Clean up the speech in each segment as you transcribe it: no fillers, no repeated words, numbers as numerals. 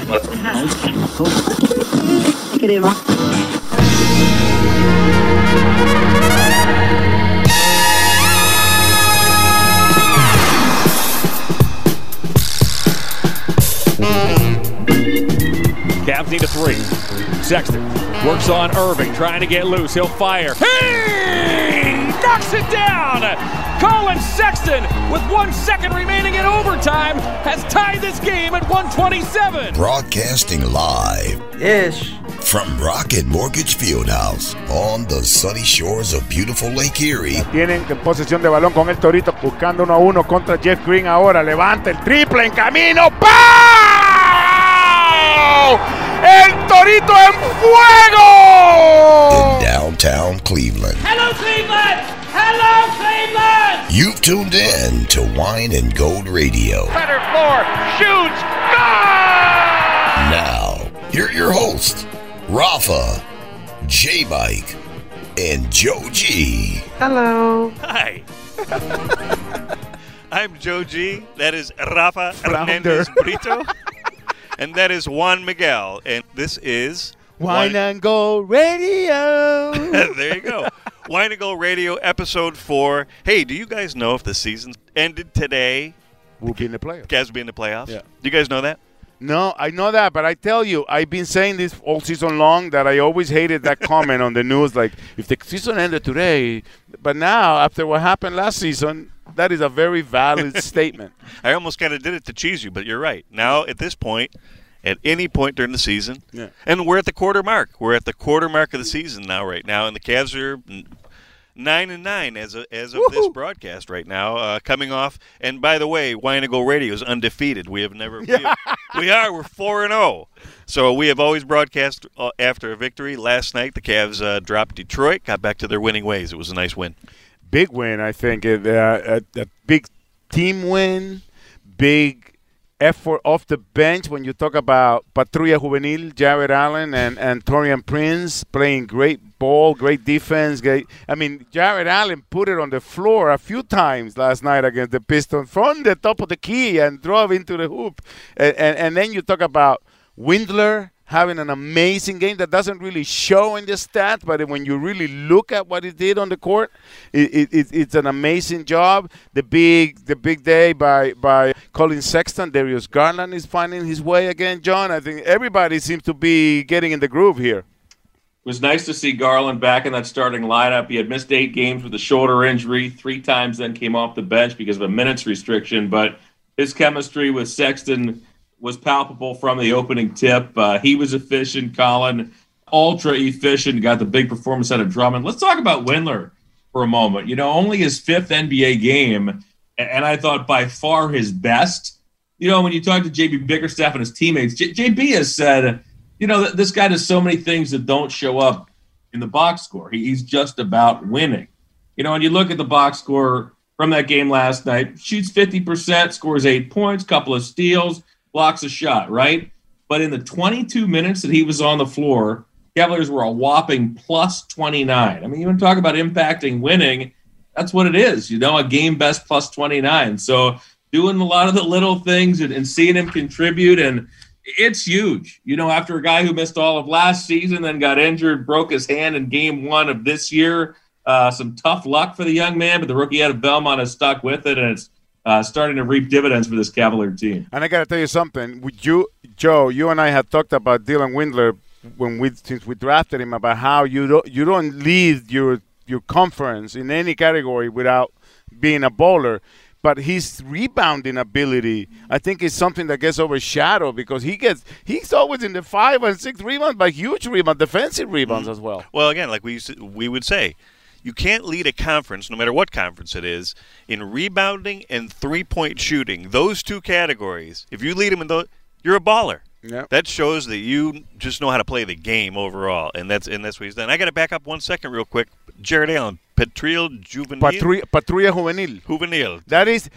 Cavs need a three. Sexton works on Irving, trying to get loose. He'll fire. He knocks it down. Colin Sexton, with 1 second remaining in overtime, has tied this game at 127. Broadcasting live-ish from Rocket Mortgage Fieldhouse on the sunny shores of beautiful Lake Erie. Tienen posesión de balón con el Torito, buscando 1-1 contra Jeff Green ahora. Levanta el triple en camino. ¡Pau! ¡El Torito en fuego! In downtown Cleveland. Hello, Cleveland! Hello, Cleveland! You've tuned in to Wine and Gold Radio. Center floor, shoots, goal! Now, here are your hosts, Rafa, J-Mike, and Joe G. Hello. Hi. I'm Joe G. That is Rafa Hernandez Brito. And that is Juan Miguel. And this is Wine and Gold Radio. There you go. Wine and Gold Radio, episode 4. Hey, do you guys know if the season ended today? We'll be in the playoffs. Cavs will be in the playoffs? Yeah. Do you guys know that? No, I know that, but I tell you, I've been saying this all season long that I always hated that comment on the news, like, if the season ended today. But now, after what happened last season, that is a very valid statement. I almost kind of did it to cheese you, but you're right. Now, at this point, at any point during the season, and we're at the quarter mark. We're at the quarter mark of the season now, right now, and the Cavs are 9-9 as of this broadcast right now, coming off. And by the way, Wine and Gold Radio is undefeated. We have never. We're 4-0. So we have always broadcast after a victory. Last night, the Cavs dropped Detroit, got back to their winning ways. It was a nice win. Big win, I think. A big team win, big effort off the bench when you talk about Patrulla Juvenil, Jared Allen, and Taurean Prince playing great ball, great defense. I mean, Jared Allen put it on the floor a few times last night against the Pistons from the top of the key and drove into the hoop. And then you talk about Windler having an amazing game that doesn't really show in the stats, but when you really look at what he did on the court, it's an amazing job. The big day by Colin Sexton. Darius Garland is finding his way again, John. I think everybody seems to be getting in the groove here. It was nice to see Garland back in that starting lineup. He had missed 8 games with a shoulder injury, 3 times then came off the bench because of a minutes restriction, but his chemistry with Sexton was palpable from the opening tip. He was efficient, Colin, ultra efficient, got the big performance out of Drummond. Let's talk about Windler for a moment. You know, only his 5th NBA game, and I thought by far his best. You know, when you talk to J.B. Bickerstaff and his teammates, J.B. has said, you know, this guy does so many things that don't show up in the box score. He's just about winning. You know, when you look at the box score from that game last night, shoots 50%, scores 8 points, couple of steals, blocks a shot, right? But in the 22 minutes that he was on the floor, Cavaliers were a whopping plus 29. I mean, you want to talk about impacting winning, that's what it is, you know, a game best plus 29. So doing a lot of the little things and seeing him contribute, and it's huge. You know, after a guy who missed all of last season, then got injured, broke his hand in game 1 of this year, some tough luck for the young man, but the rookie out of Belmont has stuck with it, and it's starting to reap dividends for this Cavalier team. And I got to tell you something. With you, Joe, you and I have talked about Dylan Windler since we drafted him, about how you don't lead your conference in any category without being a bowler. But his rebounding ability, I think, is something that gets overshadowed because he's always in the 5 and 6 rebounds, but huge rebounds, defensive rebounds as well. Well, again, like we would say, you can't lead a conference, no matter what conference it is, in rebounding and three-point shooting. Those 2 categories, if you lead them in those, you're a baller. Yep. That shows that you just know how to play the game overall, and that's what he's done. I got to back up 1 second real quick. Jared Allen, Patrulla Juvenil. Patrulla Juvenil. Juvenil. That is,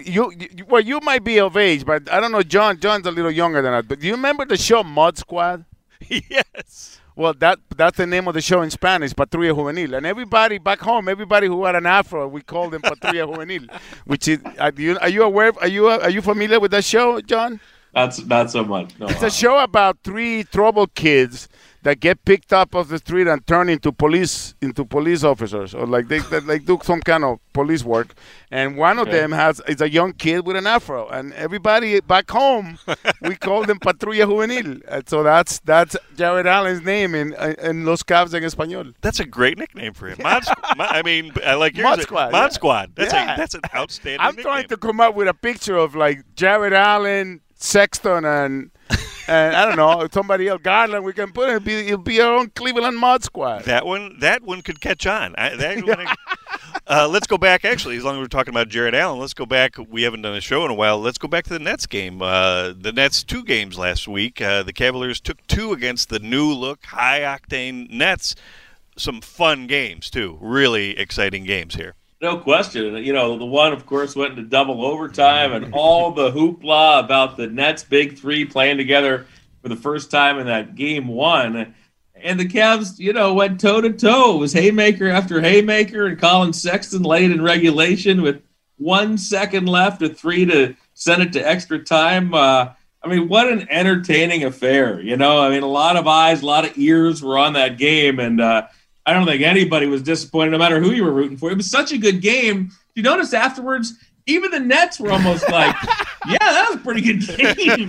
you might be of age, but I don't know, John's a little younger than us. But do you remember the show Mod Squad? Yes. Well, that's the name of the show in Spanish, Patrulla Juvenil. And everybody back home, everybody who had an afro, we call them Patrulla Juvenil. Which is, are you aware? Are you familiar with that show, John? Not so much. No. It's a show about 3 troubled kids that get picked up off the street and turned into police officers, or like they do some kind of police work. And one of them is a young kid with an afro, and everybody back home we call them Patrulla Juvenil. And so that's Jared Allen's name in Los Cavs en Español. That's a great nickname for him. I like yours. Mod Squad. Mod Squad. That's an outstanding. I'm trying to come up with a picture of like Jared Allen, Sexton, and I don't know, somebody else, Garland. We can put it. It'll be our own Cleveland Mod Squad. That one could catch on. Let's go back. Actually, as long as we're talking about Jared Allen, let's go back. We haven't done a show in a while. Let's go back to the Nets game. The Nets 2 games last week. The Cavaliers took 2 against the new-look, high-octane Nets. Some fun games too. Really exciting games here. No question. The one, of course, went into double overtime, and all the hoopla about the Nets' big 3 playing together for the first time in that game 1. And the Cavs, went toe-to-toe. It was haymaker after haymaker, and Colin Sexton laid in regulation with 1 second left, a 3 to send it to extra time. What an entertaining affair. A lot of eyes, a lot of ears were on that game, and I don't think anybody was disappointed, no matter who you were rooting for. It was such a good game. You notice afterwards, even the Nets were almost like, yeah, that was a pretty good game.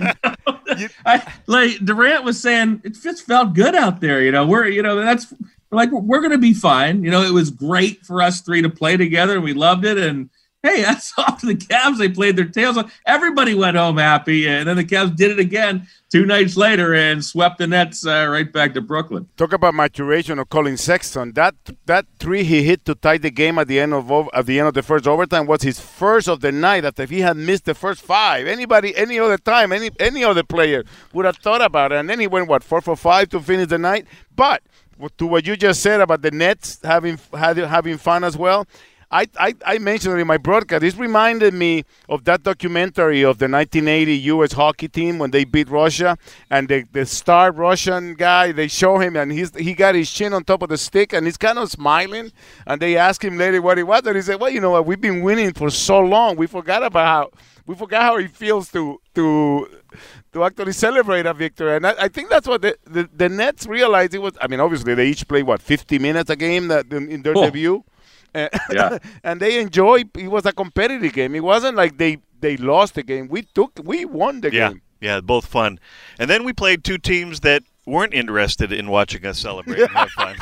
Durant was saying, it just felt good out there. We're going to be fine. It was great for us 3 to play together, and we loved it. And hey, that's off to the Cavs. They played their tails off. Everybody went home happy, and then the Cavs did it again 2 nights later and swept the Nets right back to Brooklyn. Talk about maturation of Colin Sexton. That 3 he hit to tie the game at the end of the first overtime was his first of the night. After he had missed the first 5, any other time, any other player would have thought about it. And then he went 4 for 5 to finish the night. But to what you just said about the Nets having fun as well. I mentioned it in my broadcast. This reminded me of that documentary of the 1980 U.S. hockey team when they beat Russia, and the star Russian guy, they show him, and he got his chin on top of the stick, and he's kind of smiling, and they ask him later what it was, and he said, well, you know what, we've been winning for so long, we forgot how it feels to actually celebrate a victory. And I think that's what the Nets realized it was. Obviously, they each played, 50 minutes a game in their debut? And they enjoyed. It was a competitive game. It wasn't like they lost the game. We won the game. Yeah, both fun. And then we played 2 teams that weren't interested in watching us celebrate and have fun.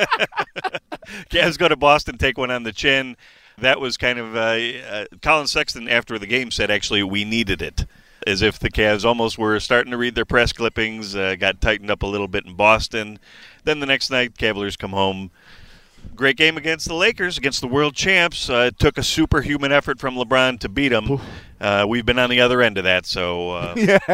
Cavs go to Boston, take one on the chin. That was kind of Colin Sexton after the game said, actually, we needed it. As if the Cavs almost were starting to read their press clippings, got tightened up a little bit in Boston. Then the next night, Cavaliers come home. Great game against the Lakers, against the world champs. It took a superhuman effort from LeBron to beat them. We've been on the other end of that, so what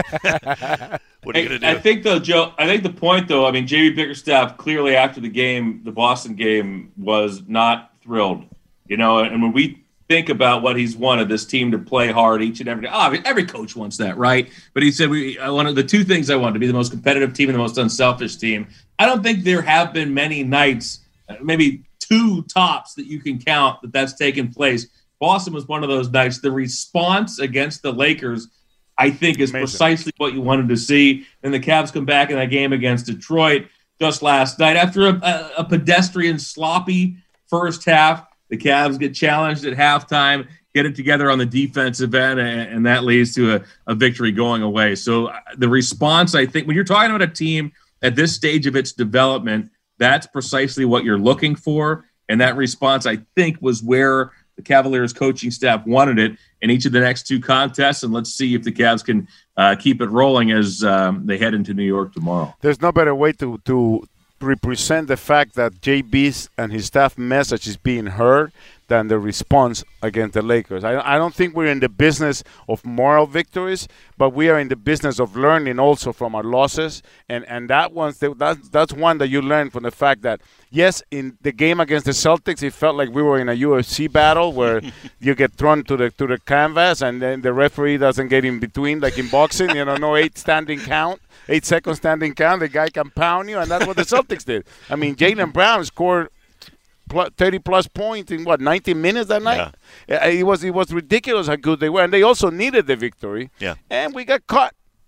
are you going to do? I think, though, Joe, the point, though, J.B. Bickerstaff clearly after the game, the Boston game, was not thrilled. And when we think about what he's wanted this team to play hard each and every day. Every coach wants that, right? But he said, I wanted the 2 things I wanted to be the most competitive team and the most unselfish team. I don't think there have been many nights, maybe 2 tops that you can count that's taken place. Boston was one of those nights. The response against the Lakers, I think, is precisely what you wanted to see. And the Cavs come back in that game against Detroit just last night. After a pedestrian, sloppy first half, the Cavs get challenged at halftime, get it together on the defensive end, and that leads to a victory going away. So the response, I think, when you're talking about a team at this stage of its development, that's precisely what you're looking for. And that response, I think, was where the Cavaliers coaching staff wanted it in each of the next 2 contests. And let's see if the Cavs can keep it rolling as they head into New York tomorrow. There's no better way to represent the fact that JB's and his staff message is being heard than the response against the Lakers. I don't think we're in the business of moral victories, but we are in the business of learning also from our losses. And that's one that you learn from the fact that, yes, in the game against the Celtics, it felt like we were in a UFC battle where you get thrown to the canvas and then the referee doesn't get in between, like in boxing, no 8-second standing count. The guy can pound you, and that's what the Celtics did. Jaylen Brown scored 30-plus points in 19 minutes that night? Yeah. It was ridiculous how good they were, and they also needed the victory. Yeah. And we got caught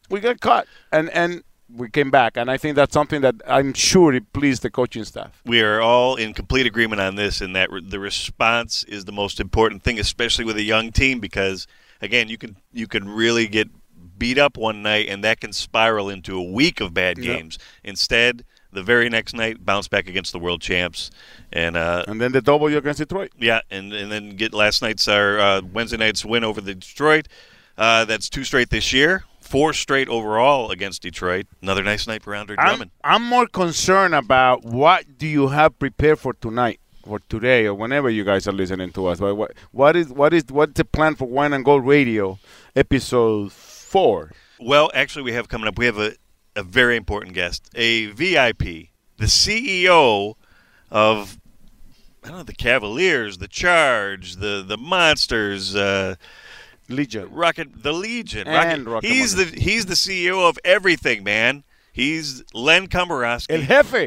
we got caught, and we came back. And I think that's something that I'm sure it pleased the coaching staff. We are all in complete agreement on this, and that the response is the most important thing, especially with a young team, because again, you can really get beat up one night, and that can spiral into a week of bad games. Instead, the very next night, bounce back against the world champs, and then the W against Detroit. Yeah, and then get last night's our Wednesday night's win over the Detroit. That's 2 straight this year, 4 straight overall against Detroit. Another nice night for Andre Drummond. I'm more concerned about what do you have prepared for tonight, or today, or whenever you guys are listening to us. But what's the plan for Wine and Gold Radio, episode 4? Well, actually, we have coming up. We have a very important guest, a VIP, the CEO of the Cavaliers, the Charge, the Monsters, Legion, the Legion, and Rocket. He's the CEO of everything, man. He's Len Komoroski. El Jefe.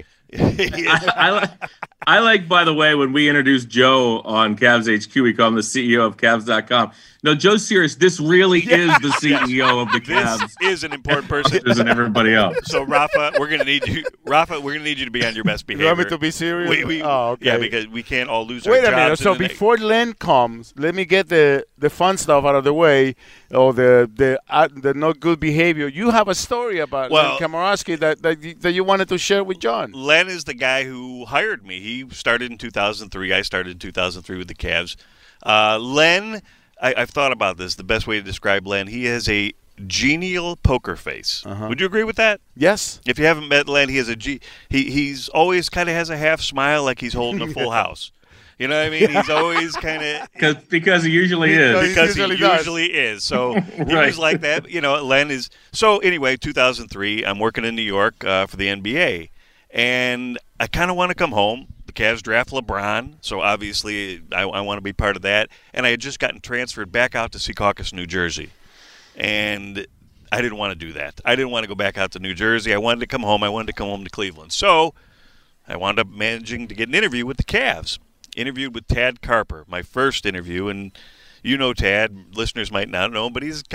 I like, by the way, when we introduced Joe on Cavs HQ, we call him the CEO of Cavs.com. No, Joe's serious. This really is the CEO of the Cavs. This is an important person. Isn't everybody else? So, Rafa, we're going to need you. Rafa, we're going to need you to be on your best behavior. You want me to be serious? Okay. Yeah, because we can't all lose our jobs. Wait a minute. So before Len comes, let me get the fun stuff out of the way, or the not good behavior. You have a story about Len Komoroski that you wanted to share with John. Len is the guy who hired me. He started in 2003. I started in 2003 with the Cavs. Len, I've thought about this. The best way to describe Len, he has a genial poker face. Would you agree with that? Yes. If you haven't met Len, he has he's always kind of has a half smile like he's holding a full house. You know what I mean? He's always kind of because he usually is. Because he usually is. So he was like that. Len is. So anyway, 2003, I'm working in New York for the NBA, and I kind of want to come home. The Cavs draft LeBron, so obviously I want to be part of that. And I had just gotten transferred back out to Secaucus, New Jersey, and I didn't want to do that. I didn't want to go back out to New Jersey. I wanted to come home. I wanted to come home to Cleveland. So I wound up managing to get an interview with the Cavs. Interviewed with Tad Carper, my first interview, and you know Tad. Listeners might not know, but he's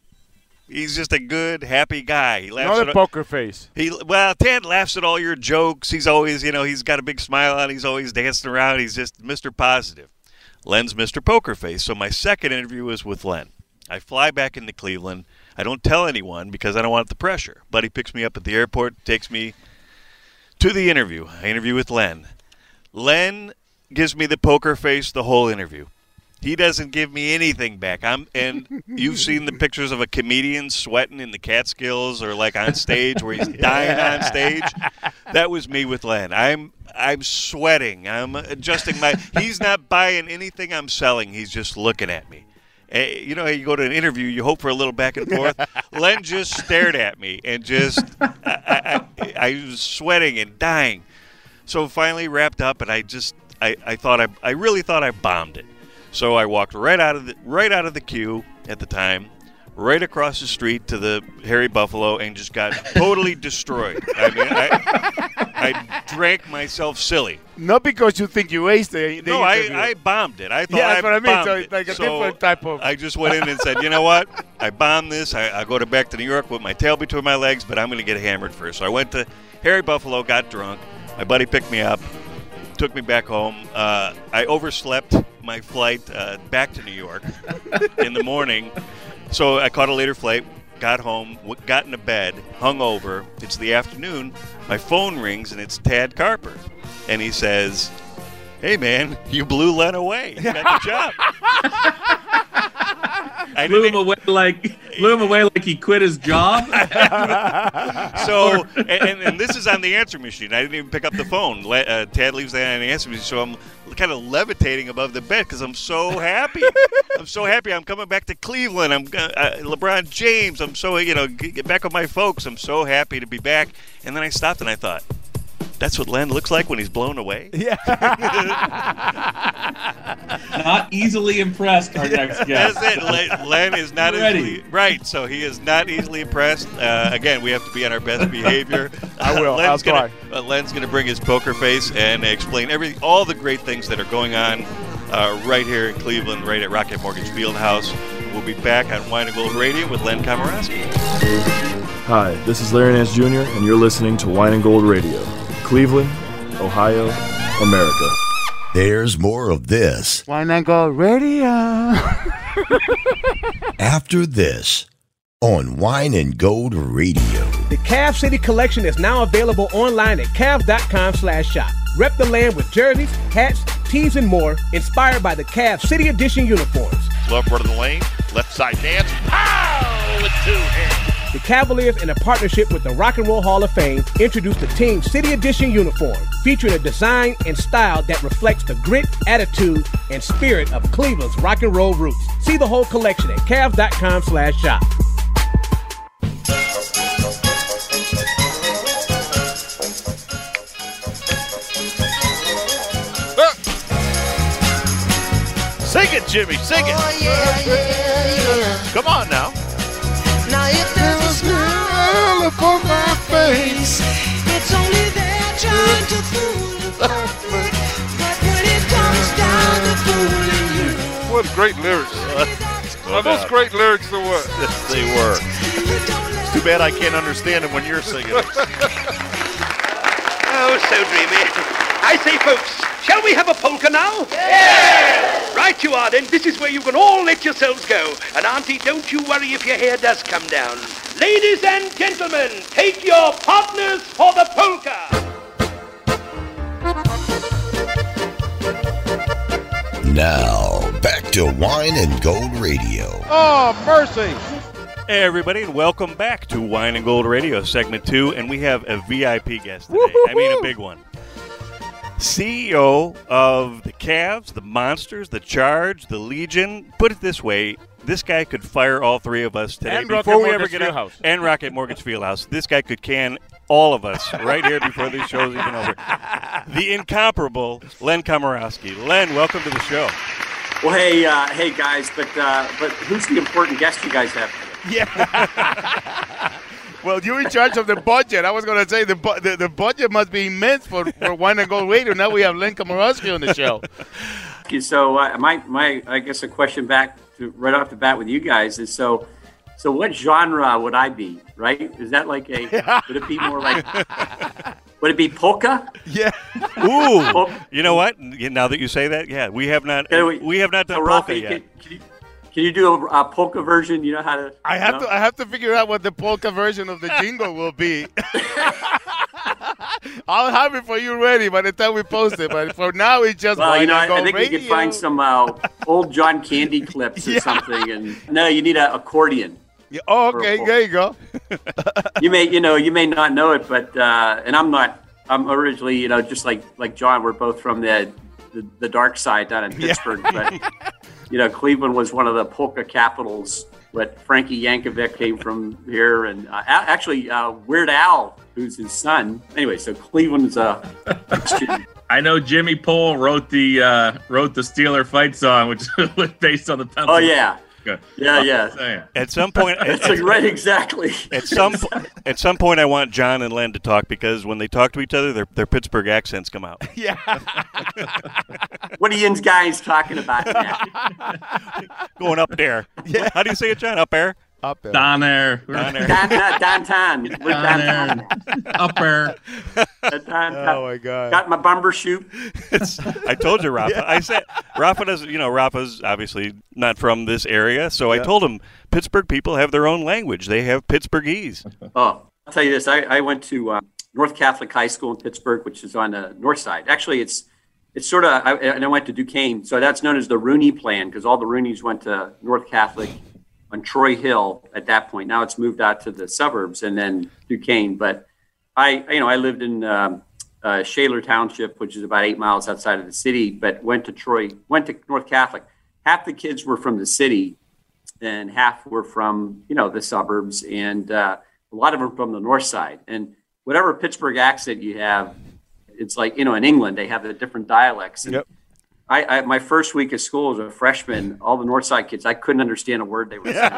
he's just a good, happy guy. He laughs not a poker face. Tad laughs at all your jokes. He's always, he's got a big smile on. He's always dancing around. He's just Mr. Positive. Len's Mr. Poker Face. So my second interview was with Len. I fly back into Cleveland. I don't tell anyone because I don't want the pressure. Buddy picks me up at the airport, takes me to the interview. I interview with Len. Len gives me the poker face the whole interview. He doesn't give me anything back. And you've seen the pictures of a comedian sweating in the Catskills or like on stage where he's dying on stage. That was me with Len. I'm sweating. I'm adjusting he's not buying anything I'm selling. He's just looking at me. You know how you go to an interview, you hope for a little back and forth. Len just stared at me and just I was sweating and dying. So finally wrapped up, and I really thought I bombed it. So I walked right out of the queue at the time, right across the street to the Harry Buffalo, and just got totally destroyed. I mean, I drank myself silly. Not because you think you aced the No, I bombed it. I thought that's what I mean. So it's like a different type of. I just went in and said, you know what? I bombed this. I go back to New York with my tail between my legs, but I'm going to get hammered first. So I went to Harry Buffalo, got drunk. My buddy picked me up, took me back home. I overslept my flight back to New York in the morning. So I caught a later flight, got home, got into bed, hung over. It's the afternoon. My phone rings, and it's Tad Carper. And he says, hey, man, you blew Len away. You got the job. Blew him away like he quit his job. So, and this is on the answer machine. I didn't even pick up the phone. Tad leaves that on the answer machine, so I'm kind of levitating above the bed because I'm so happy. I'm so happy. I'm coming back to Cleveland. I'm LeBron James. I'm so get back with my folks. I'm so happy to be back. And then I stopped and I thought, that's what Len looks like when he's blown away? Yeah. Not easily impressed, our next guest. That's it. Len is not easily... Right, so he is not easily impressed. Again, we have to be on our best behavior. I will. I'll try. Len's going to bring his poker face and explain all the great things that are going on right here in Cleveland, right at Rocket Mortgage Fieldhouse. We'll be back on Wine and Gold Radio with Len Komoroski. Hi, this is Larry Nance Jr., and you're listening to Wine and Gold Radio. Cleveland, Ohio, America. There's more of this. Wine and Gold Radio. After this, on Wine and Gold Radio. The Cav City Collection is now available online at cav.com/shop. Rep the land with jerseys, hats, tees, and more, inspired by the Cav City Edition uniforms. Love running the lane, left side dance, pow, with 2 hands. The Cavaliers, in a partnership with the Rock and Roll Hall of Fame, introduced the team City Edition uniform, featuring a design and style that reflects the grit, attitude, and spirit of Cleveland's rock and roll roots. See the whole collection at cav.com/shop. Sing it, Jimmy, sing it. Oh, yeah. Come on now. Now if there's a smile upon my face, it's only there trying to fool the public. But when it comes down to fooling you, what great lyrics. Are those great lyrics or what? Yes, they were. It's too bad I can't understand them when you're singing it. Oh, so dreamy. I say, folks, shall we have a polka now? Yes! Right you are, then. This is where you can all let yourselves go. And, Auntie, don't you worry if your hair does come down. Ladies and gentlemen, take your partners for the polka. Now, back to Wine and Gold Radio. Oh, mercy. Hey, everybody, and welcome back to Wine and Gold Radio, Segment 2, and we have a VIP guest today. I mean, a big one. CEO of the Cavs, the Monsters, the Charge, the Legion. Put it this way, this guy could fire all three of us today And before Rocket we ever Mortgage get out. Fieldhouse. And Rocket Mortgage Fieldhouse. This guy could can all of us right here before this show's even over. The incomparable Len Komorowski. Len, welcome to the show. Well, hey guys, but who's the important guest you guys have? Yeah. Well, you're in charge of the budget. I was going to say the budget must be immense for Wine and Gold Radio. Now we have Len Komorowski on the show. So I guess a question back to right off the bat with you guys is so what genre would I be? Right? Is that like would it be more like? Would it be polka? Yeah. Ooh. You know what? Now that you say that, yeah, we have not done polka yet. Can you do a polka version? You know how to? I have to figure out what the polka version of the jingle will be. I'll have it for you ready by the time we post it. But for now, it's just Wine and Gold I think Radio. we could find some old John Candy clips or something. And no, you need an accordion. Yeah. Oh, okay. There you go. you may not know it, but and I'm originally, just like John, we're both from the dark side down in Pittsburgh, but Cleveland was one of the polka capitals. But Frankie Yankovic came from here, and actually Weird Al, who's his son. Anyway, so Cleveland is a. I know Jimmy Pohl wrote the Steeler fight song, which was based on the pencil. Oh yeah. Yeah. At some point, right, exactly. At some point, I want John and Len to talk because when they talk to each other, their Pittsburgh accents come out. Yeah. What are you guys talking about now? Going up there. Yeah. How do you say it, John? Up there. Up there. Down there. Downtown. We're downtown. Up there. Oh my God. Got my bumper shoot. I told you, Rafa. I said Rafa doesn't. Rafa's obviously not from this area, so I told him Pittsburgh people have their own language. They have Pittsburghese. Oh, I'll tell you this. I went to North Catholic High School in Pittsburgh, which is on the north side. Actually, it's sort of. And I went to Duquesne, so that's known as the Rooney Plan because all the Rooneys went to North Catholic on Troy Hill at that point. Now it's moved out to the suburbs and then Duquesne. But I lived in Shaler Township, which is about 8 miles outside of the city, but went to North Catholic. Half the kids were from the city and half were from, the suburbs. And a lot of them from the north side. And whatever Pittsburgh accent you have, it's like, in England, they have the different dialects. And yep. I my first week of school as a freshman, all the Northside kids, I couldn't understand a word they were saying.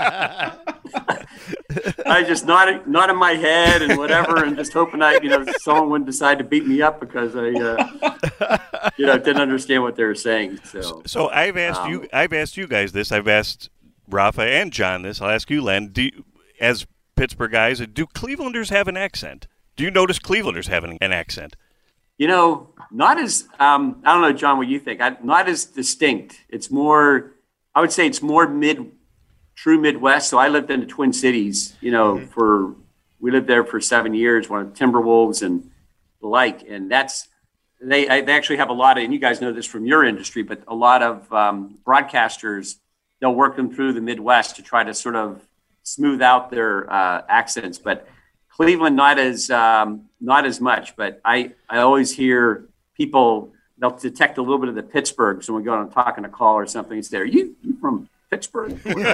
I just nodded my head and whatever, and just hoping someone wouldn't decide to beat me up because I, didn't understand what they were saying. So I've asked you guys this. I've asked Rafa and John this. I'll ask you, Len. As Pittsburgh guys. Do Clevelanders have an accent? Do you notice Clevelanders having an accent? Not as I don't know, John, what you think. Not as distinct. It's more. I would say it's more true Midwest. So I lived in the Twin Cities. We lived there for 7 years. One of the Timberwolves and the like, and they actually have a lot of. And you guys know this from your industry, but a lot of broadcasters, they'll work them through the Midwest to try to sort of smooth out their accents, but. Cleveland, not as much, but I always hear people, they'll detect a little bit of the Pittsburgh. So when we go on talking a call or something, it's there. You from Pittsburgh? Because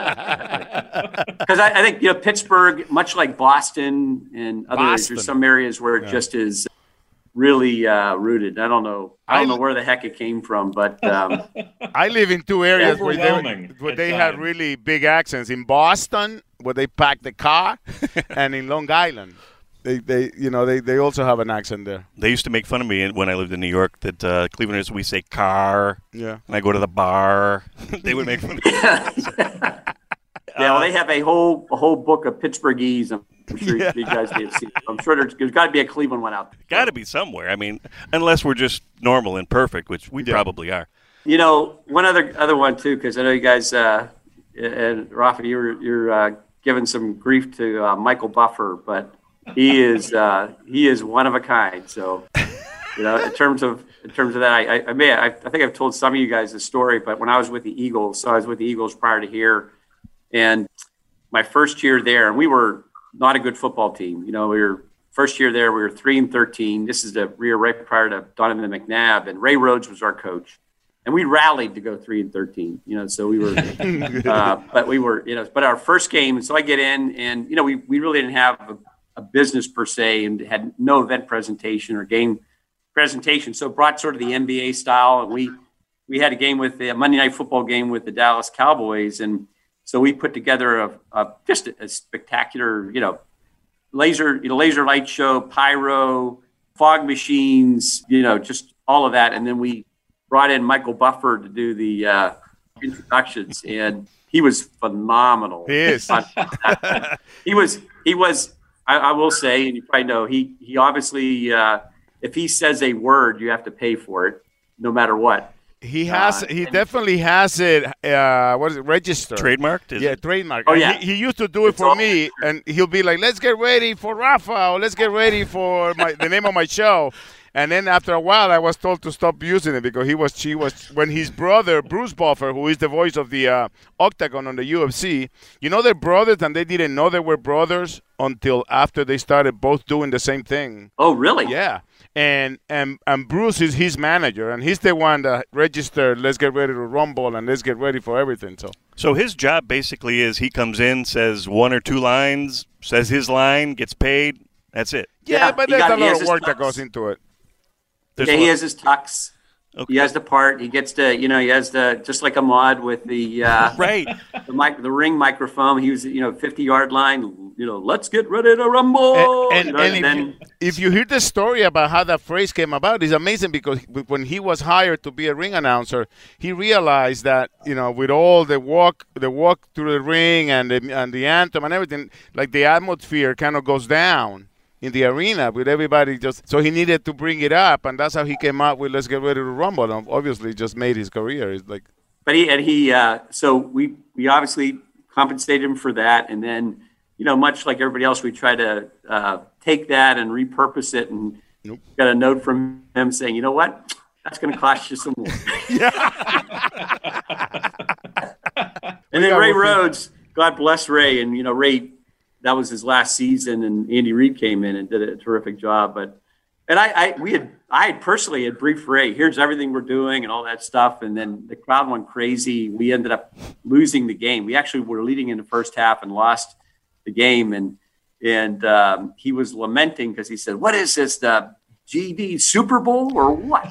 I think, Pittsburgh, much like Boston and others, there's some areas where it just is really rooted. I don't know where the heck it came from, but I live in two areas where they have really big accents. In Boston, where they pack the car, and in Long Island, they also have an accent there. They used to make fun of me when I lived in New York that Clevelanders, we say car. Yeah. And I go to the bar. They would make fun of me. Well, they have a whole book of Pittsburghese. I'm sure you guys may have seen it. I'm sure there's got to be a Cleveland one out there. Got to be somewhere. I mean, unless we're just normal and perfect, which we probably are. One other one too, because I know you guys and Rafa, you're giving some grief to Michael Buffer, but he is one of a kind. So, in terms of that, I think I've told some of you guys the story, but when I was with the Eagles, so I was with the Eagles prior to here, and my first year there, and we were not a good football team. We were first year there, we were 3-13. This is the year right prior to Donovan McNabb, and Ray Rhodes was our coach. And we rallied to go 3-13, so we were, but we were, but our first game. So I get in, and we really didn't have a business per se, and had no event presentation or game presentation. So brought sort of the NBA style, and we had a game with the Monday Night Football game with the Dallas Cowboys, and so we put together just a spectacular, laser light show, pyro, fog machines, just all of that, and then we brought in Michael Buffer to do the introductions, and he was phenomenal. He is. He was. I will say, and you probably know, he obviously, if he says a word, you have to pay for it, no matter what. He definitely has it. What is it? Registered. Trademarked? Trademark. Oh, yeah. He used to do it for me, and he'll be like, "Let's get ready for Rafa, or let's get ready for the name of my show." And then after a while, I was told to stop using it because she was when his brother Bruce Buffer, who is the voice of the Octagon on the UFC, they're brothers, and they didn't know they were brothers until after they started both doing the same thing. Oh, really? Yeah. And Bruce is his manager, and he's the one that registered, let's get ready to rumble, and let's get ready for everything. So his job basically is he comes in, says one or two lines, says his line, gets paid. That's it. Yeah, but there's a lot of work that goes into it. He has his tux. Okay. He has the part. He gets to, he has the, just like Ahmad with the right the ring microphone. He was, 50-yard line. Let's get ready to rumble. If you hear the story about how that phrase came about, it's amazing because when he was hired to be a ring announcer, he realized that with all the walk through the ring and the anthem and everything, like the atmosphere kind of goes down in the arena with everybody so he needed to bring it up, and that's how he came up with "Let's Get Ready to Rumble." And obviously, just made his career. It's like, so we obviously compensated him for that, and then much like everybody else, we try to take that and repurpose it, and got a note from him saying, "You know what? That's going to cost you some more." And then Ray Rhodes, God bless Ray, and Ray. That was his last season, and Andy Reid came in and did a terrific job. I had personally briefed Ray. Here's everything we're doing and all that stuff, and then the crowd went crazy. We ended up losing the game. We actually were leading in the first half and lost the game, and he was lamenting because he said, "What is this, the GD Super Bowl or what?"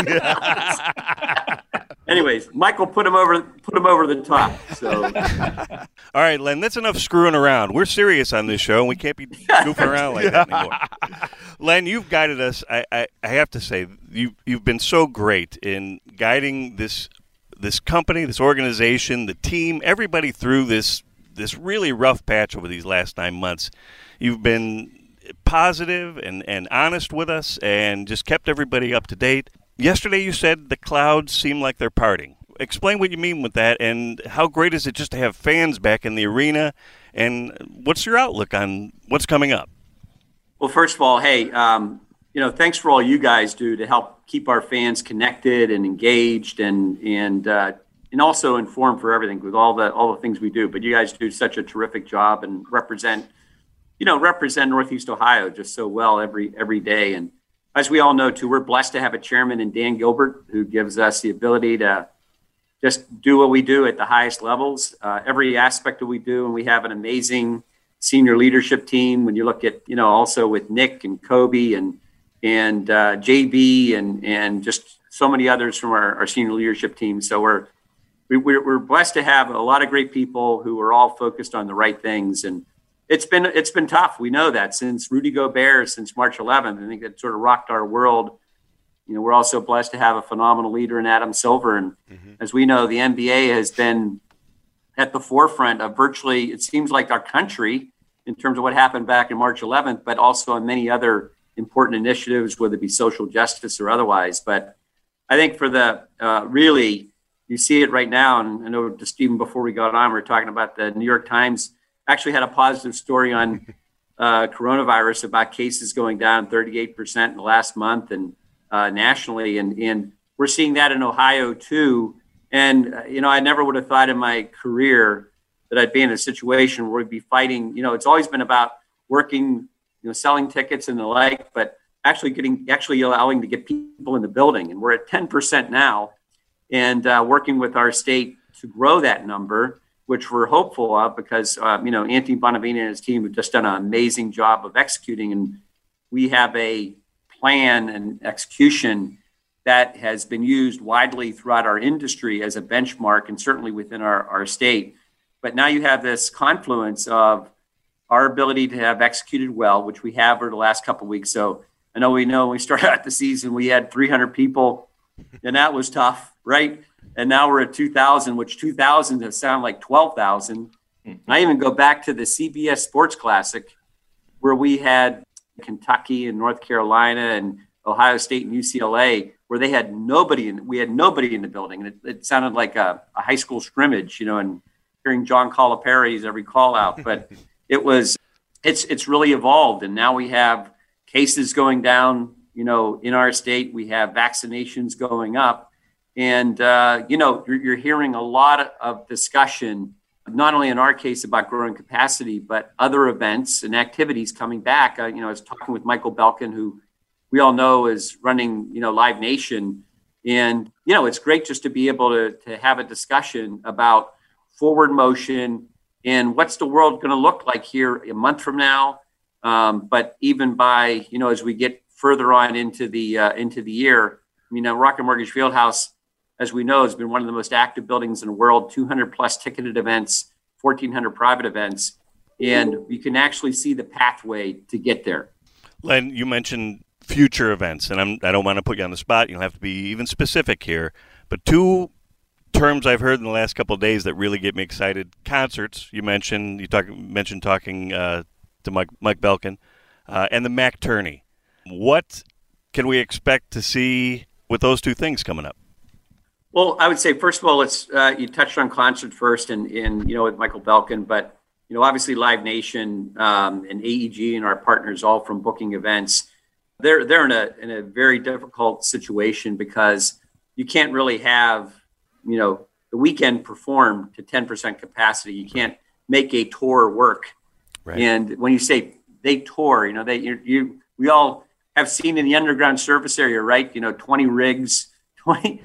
Anyways, Michael put him over the top. So, all right, Len, that's enough screwing around. We're serious on this show, and we can't be goofing around like that anymore. Len, you've guided us. I have to say, you've been so great in guiding this company, this organization, the team, everybody through this this really rough patch over these last 9 months. You've been positive and honest with us and just kept everybody up to date. Yesterday you said the clouds seem like they're parting. Explain what you mean with that, and how great is it just to have fans back in the arena, and what's your outlook on what's coming up? Well, first of all, hey, thanks for all you guys do to help keep our fans connected and engaged and also informed for everything with all the things we do. But you guys do such a terrific job and represent Northeast Ohio just so well every day. And as we all know, too, we're blessed to have a chairman in Dan Gilbert who gives us the ability to just do what we do at the highest levels, every aspect of what we do. And we have an amazing senior leadership team. When you look at, also with Nick and Kobe and JB and just so many others from our senior leadership team. So we're blessed to have a lot of great people who are all focused on the right things. And it's been tough. We know that since Rudy Gobert, since March 11th, I think that sort of rocked our world. We're also blessed to have a phenomenal leader in Adam Silver. And as we know, the NBA has been at the forefront of virtually, it seems like our country in terms of what happened back in March 11th, but also on many other important initiatives, whether it be social justice or otherwise. But I think for the really, you see it right now. And I know just even before we got on, we were talking about the New York Times actually had a positive story on coronavirus about cases going down 38% in the last month and nationally. And we're seeing that in Ohio too. And, I never would have thought in my career that I'd be in a situation where we'd be fighting. It's always been about working, selling tickets and the like, but actually allowing to get people in the building. And we're at 10% now and working with our state to grow that number, which we're hopeful of because, Anthony Bonavina and his team have just done an amazing job of executing. And we have a plan and execution that has been used widely throughout our industry as a benchmark and certainly within our state. But now you have this confluence of our ability to have executed well, which we have over the last couple of weeks. So I know when we started out the season, we had 300 people and that was tough, right? And now we're at 2,000, which 2,000 does sound like 12,000. I even go back to the CBS Sports Classic where we had Kentucky and North Carolina and Ohio State and UCLA, where they had nobody we had nobody in the building. And it sounded like a high school scrimmage, and hearing John Calipari's every call out, but it's really evolved. And now we have cases going down, in our state, we have vaccinations going up and, you're hearing a lot of discussion, not only in our case about growing capacity, but other events and activities coming back. I was talking with Michael Belkin, who we all know is running, Live Nation. And, it's great just to be able to have a discussion about forward motion and what's the world going to look like here a month from now. But even by, as we get further on into the year, Rocket Mortgage Fieldhouse, as we know, has been one of the most active buildings in the world, 200 plus ticketed events, 1,400 private events. And you can actually see the pathway to get there. Len, you mentioned future events, and I don't want to put you on the spot. You don't have to be even specific here, but two terms I've heard in the last couple of days that really get me excited. Concerts, you mentioned talking to Mike Belkin, and the Mac Turney. What can we expect to see with those two things coming up? Well, I would say, first of all, let's you touched on concert first and with Michael Belkin, but obviously Live Nation and AEG and our partners, all from booking events, they're in a very difficult situation because you can't really have the weekend perform to 10% capacity. You can't make a tour work. Right. And when you say they tour, we all have seen in the underground surface area, right? 20 rigs, 20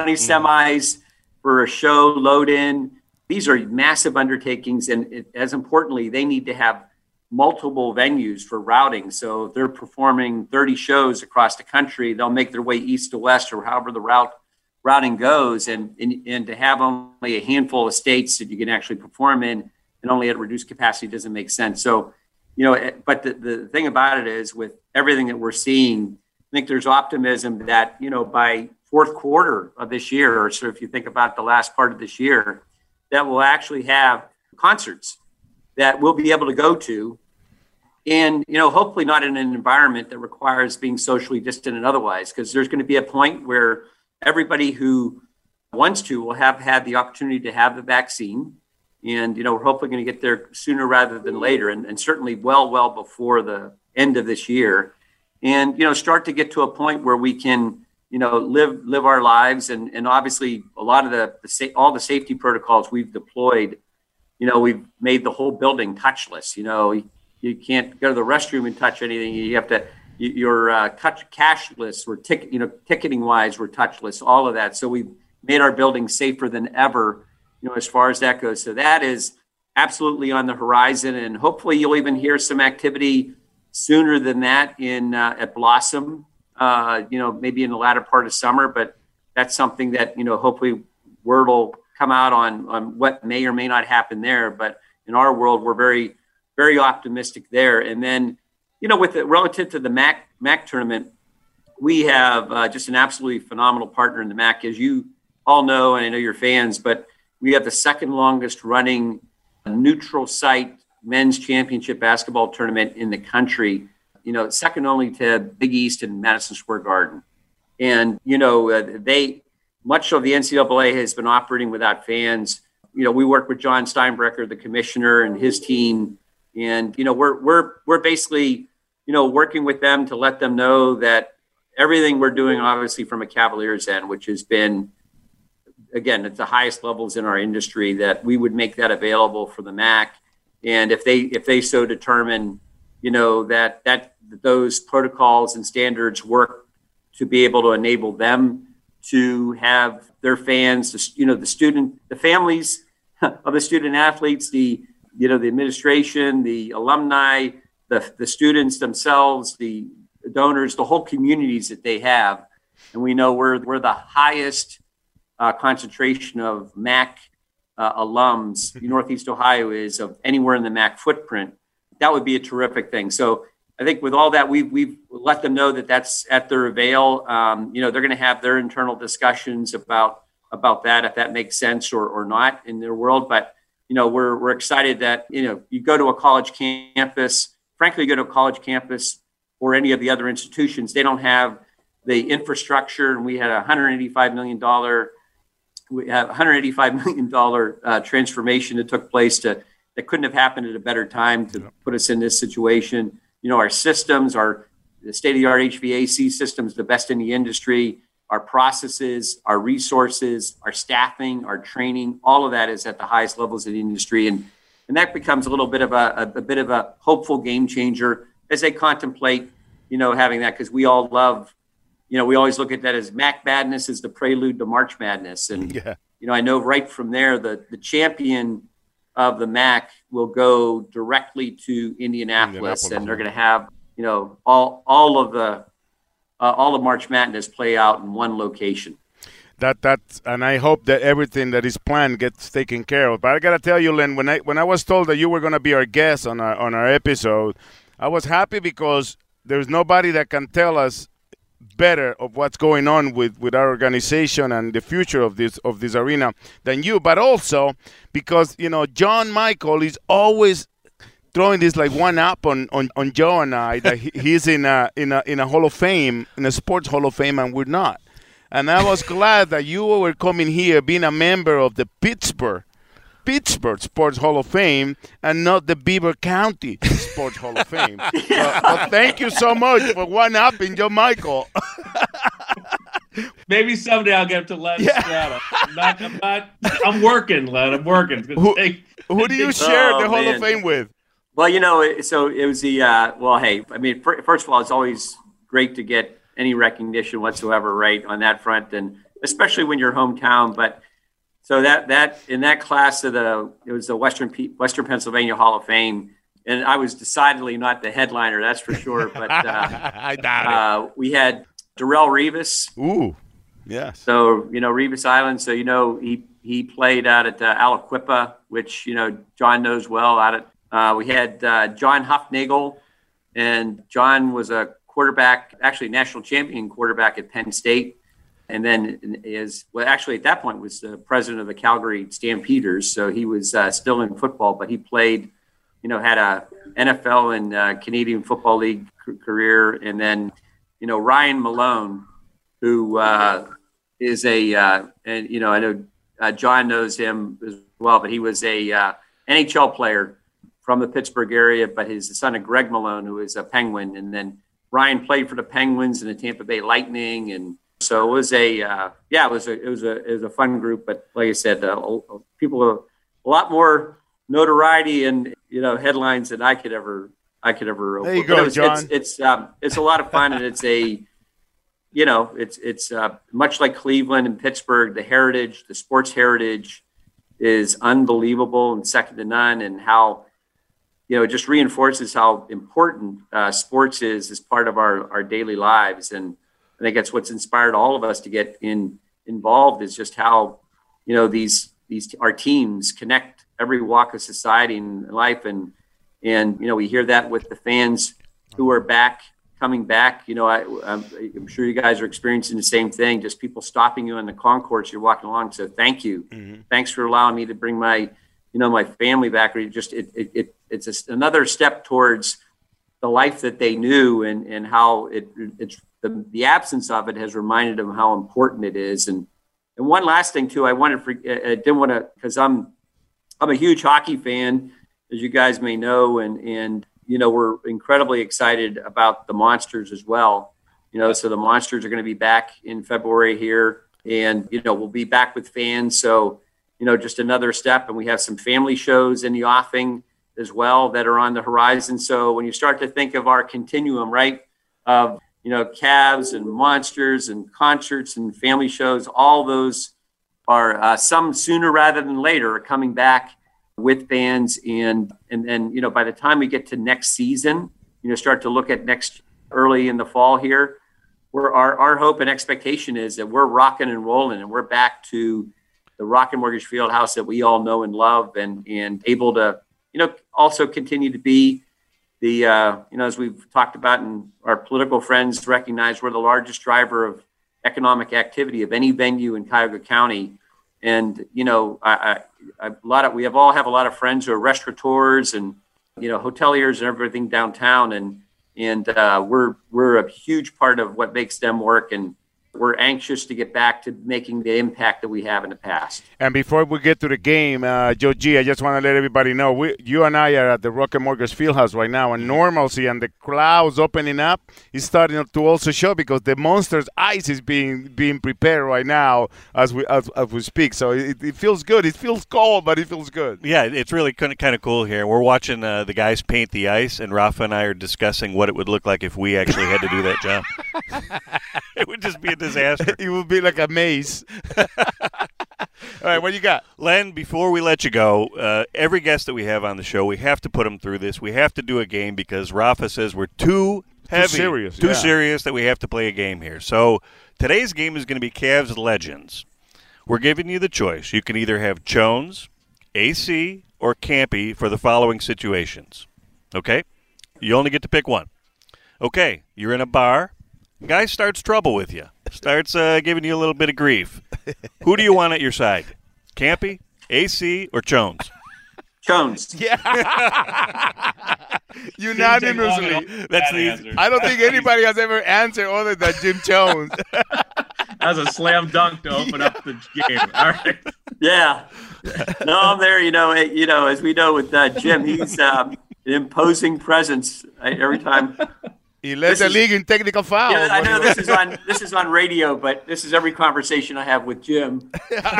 semis for a show load in. These are massive undertakings. And as importantly, they need to have multiple venues for routing. So if they're performing 30 shows across the country, they'll make their way east to west or however the routing goes. And to have only a handful of states that you can actually perform in and only at reduced capacity doesn't make sense. So, but the thing about it is with everything that we're seeing, I think there's optimism that, by fourth quarter of this year, or so if you think about the last part of this year, that we'll actually have concerts that we'll be able to go to. And, hopefully not in an environment that requires being socially distant and otherwise, because there's going to be a point where everybody who wants to will have had the opportunity to have the vaccine. And, we're hopefully going to get there sooner rather than later, and certainly well before the end of this year. And, start to get to a point where we can, live our lives. And obviously a lot of all the safety protocols we've deployed, we've made the whole building touchless. You can't go to the restroom and touch anything. You have to, you're cashless or ticketing wise, we're touchless, all of that. So we've made our building safer than ever, as far as that goes. So that is absolutely on the horizon. And hopefully you'll even hear some activity sooner than that at Blossom, maybe in the latter part of summer, but that's something that, hopefully word will come out on what may or may not happen there. But in our world, we're very, very optimistic there. And then, relative to the MAC tournament, we have just an absolutely phenomenal partner in the MAC, as you all know, and I know you're fans, but we have the second longest running neutral site men's championship basketball tournament in the country, second only to Big East and Madison Square Garden. And, much of the NCAA has been operating without fans. We work with John Steinbrecher, the commissioner, and his team. And, we're basically, working with them to let them know that everything we're doing, obviously from a Cavaliers end, which has been, again, at the highest levels in our industry, that we would make that available for the MAC. And if they so determine, that those protocols and standards work to be able to enable them to have their fans, the families of the student athletes, the administration, the alumni, the students themselves, the donors, the whole communities that they have. And we know we're the highest concentration of MAC alums, Northeast Ohio is, of anywhere in the MAC footprint. That would be a terrific thing. So I think with all that, we've let them know that that's at their avail. They're going to have their internal discussions about that, if that makes sense or not in their world. But, we're excited that, you go to a college campus, frankly, you go to a college campus or any of the other institutions, they don't have the infrastructure. And we had $185 million transformation that took place that couldn't have happened at a better time to put us in this situation. Our systems, the state-of-the-art HVAC systems, the best in the industry, our processes, our resources, our staffing, our training, all of that is at the highest levels of the industry. And that becomes a little bit of a bit of a hopeful game changer as they contemplate, having that, because we all love, we always look at that as MAC Madness is the prelude to March Madness. And, I know right from there, the champion of the MAC will go directly to Indianapolis, and they're going to have, all of March Madness play out in one location. That's and I hope that everything that is planned gets taken care of. But I gotta tell you, Len, when I was told that you were gonna be our guest on our episode, I was happy because there's nobody that can tell us better of what's going on with our organization and the future of this arena than you. But also because John Michael is always throwing this like one up on Joe and I that he's in a Hall of Fame, in a sports Hall of Fame, and we're not. And I was glad that you were coming here, being a member of the Pittsburgh Sports Hall of Fame and not the Beaver County Sports Hall of Fame. So thank you so much for one-upping Joe Michael. Maybe someday I'll get to Len Strata. I'm working, Len. I'm working. Who do you share the Hall of Fame with? Well, so it was the, first of all, it's always great to get any recognition whatsoever, right, on that front, and especially when you're hometown. But so that in that class it was the Western Pennsylvania Hall of Fame, and I was decidedly not the headliner, that's for sure. But I doubt it. We had Darrelle Revis. Ooh, yes. So Revis Island. So he played out at Aliquippa, which John knows well. We had John Hufnagel, and John was a quarterback, actually national champion quarterback at Penn State. and then actually at that point was the president of the Calgary Stampeders. So he was still in football, but he played, had a NFL and Canadian Football League career. And then, Ryan Malone, who is and I know John knows him as well, but he was a NHL player from the Pittsburgh area, but he's the son of Greg Malone, who is a Penguin. And then Ryan played for the Penguins and the Tampa Bay Lightning. And so it was it was a fun group, but like I said, people, a lot more notoriety and, headlines than I could ever. There you go, John. It's a lot of fun, and it's it's much like Cleveland and Pittsburgh. The sports heritage is unbelievable and second to none, and how, it just reinforces how important sports is as part of our daily lives. And I think that's what's inspired all of us to get involved, is just how, our teams connect every walk of society and life. And we hear that with the fans who are coming back. I'm sure you guys are experiencing the same thing, just people stopping you in the concourse you're walking along. So thank you. Mm-hmm. Thanks for allowing me to bring my family back. Or it's just another step towards the life that they knew, and how it's the absence of it has reminded them how important it is. And one last thing too, because I'm a huge hockey fan, as you guys may know, and we're incredibly excited about the Monsters as well. So the Monsters are going to be back in February here, and we'll be back with fans. So just another step, and we have some family shows in the offing as well that are on the horizon. So when you start to think of our continuum, right, of Cavs and Monsters and concerts and family shows, all those are some sooner rather than later are coming back with fans. And then, by the time we get to next season, start to look at next early in the fall here, where our hope and expectation is that we're rocking and rolling, and we're back to the Rocket Mortgage Fieldhouse that we all know and love, and able to, also continue to be the, as we've talked about, and our political friends recognize, we're the largest driver of economic activity of any venue in Cuyahoga County. And, we have a lot of friends who are restaurateurs and, hoteliers and everything downtown. And we're a huge part of what makes them work. And we're anxious to get back to making the impact that we have in the past. And before we get to the game, Joe G, I just want to let everybody know, you and I are at the Rocket Mortgage Fieldhouse right now, and normalcy and the clouds opening up is starting to also show, because the Monsters ice is being prepared right now as we speak. So it feels good. It feels cold, but it feels good. Yeah, it's really kind of cool here. We're watching the guys paint the ice, and Rafa and I are discussing what it would look like if we actually had to do that job. It would just be a disaster. It would be like a maze. All right, what you got? Len, before we let you go, every guest that we have on the show, we have to put them through this. We have to do a game, because Rafa says we're too heavy, too serious that we have to play a game here. So today's game is going to be Cavs Legends. We're giving you the choice. You can either have Jones, AC, or Campy for the following situations. Okay? You only get to pick one. Okay, you're in a bar. Guy starts trouble with you. Starts giving you a little bit of grief. Who do you want at your side? Campy, AC, or Jones? Jones. Yeah. Unanimously. That's the answer. I don't think anybody has ever answered other than Jim Jones. That was a slam dunk to open up the game. All right. Yeah. No, I'm there. As we know with Jim, he's an imposing presence every time. He led the league in technical fouls. Yeah, I know this is on radio, but this is every conversation I have with Jim.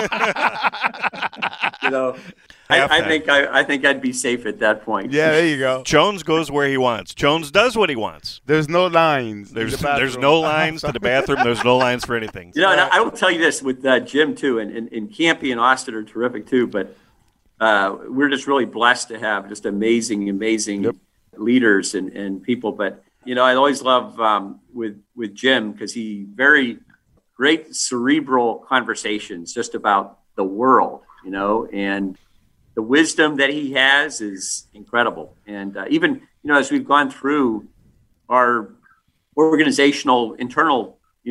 I think I'd be safe at that point. Yeah, there you go. Jones goes where he wants. Jones does what he wants. There's no lines. There's no lines to the bathroom. There's no lines for anything. And I will tell you this with Jim too, and Campy and Austin are terrific too. But we're just really blessed to have just amazing leaders and people. But I always love with Jim, because he very great cerebral conversations just about the world, and the wisdom that he has is incredible. And even, as we've gone through our organizational internal,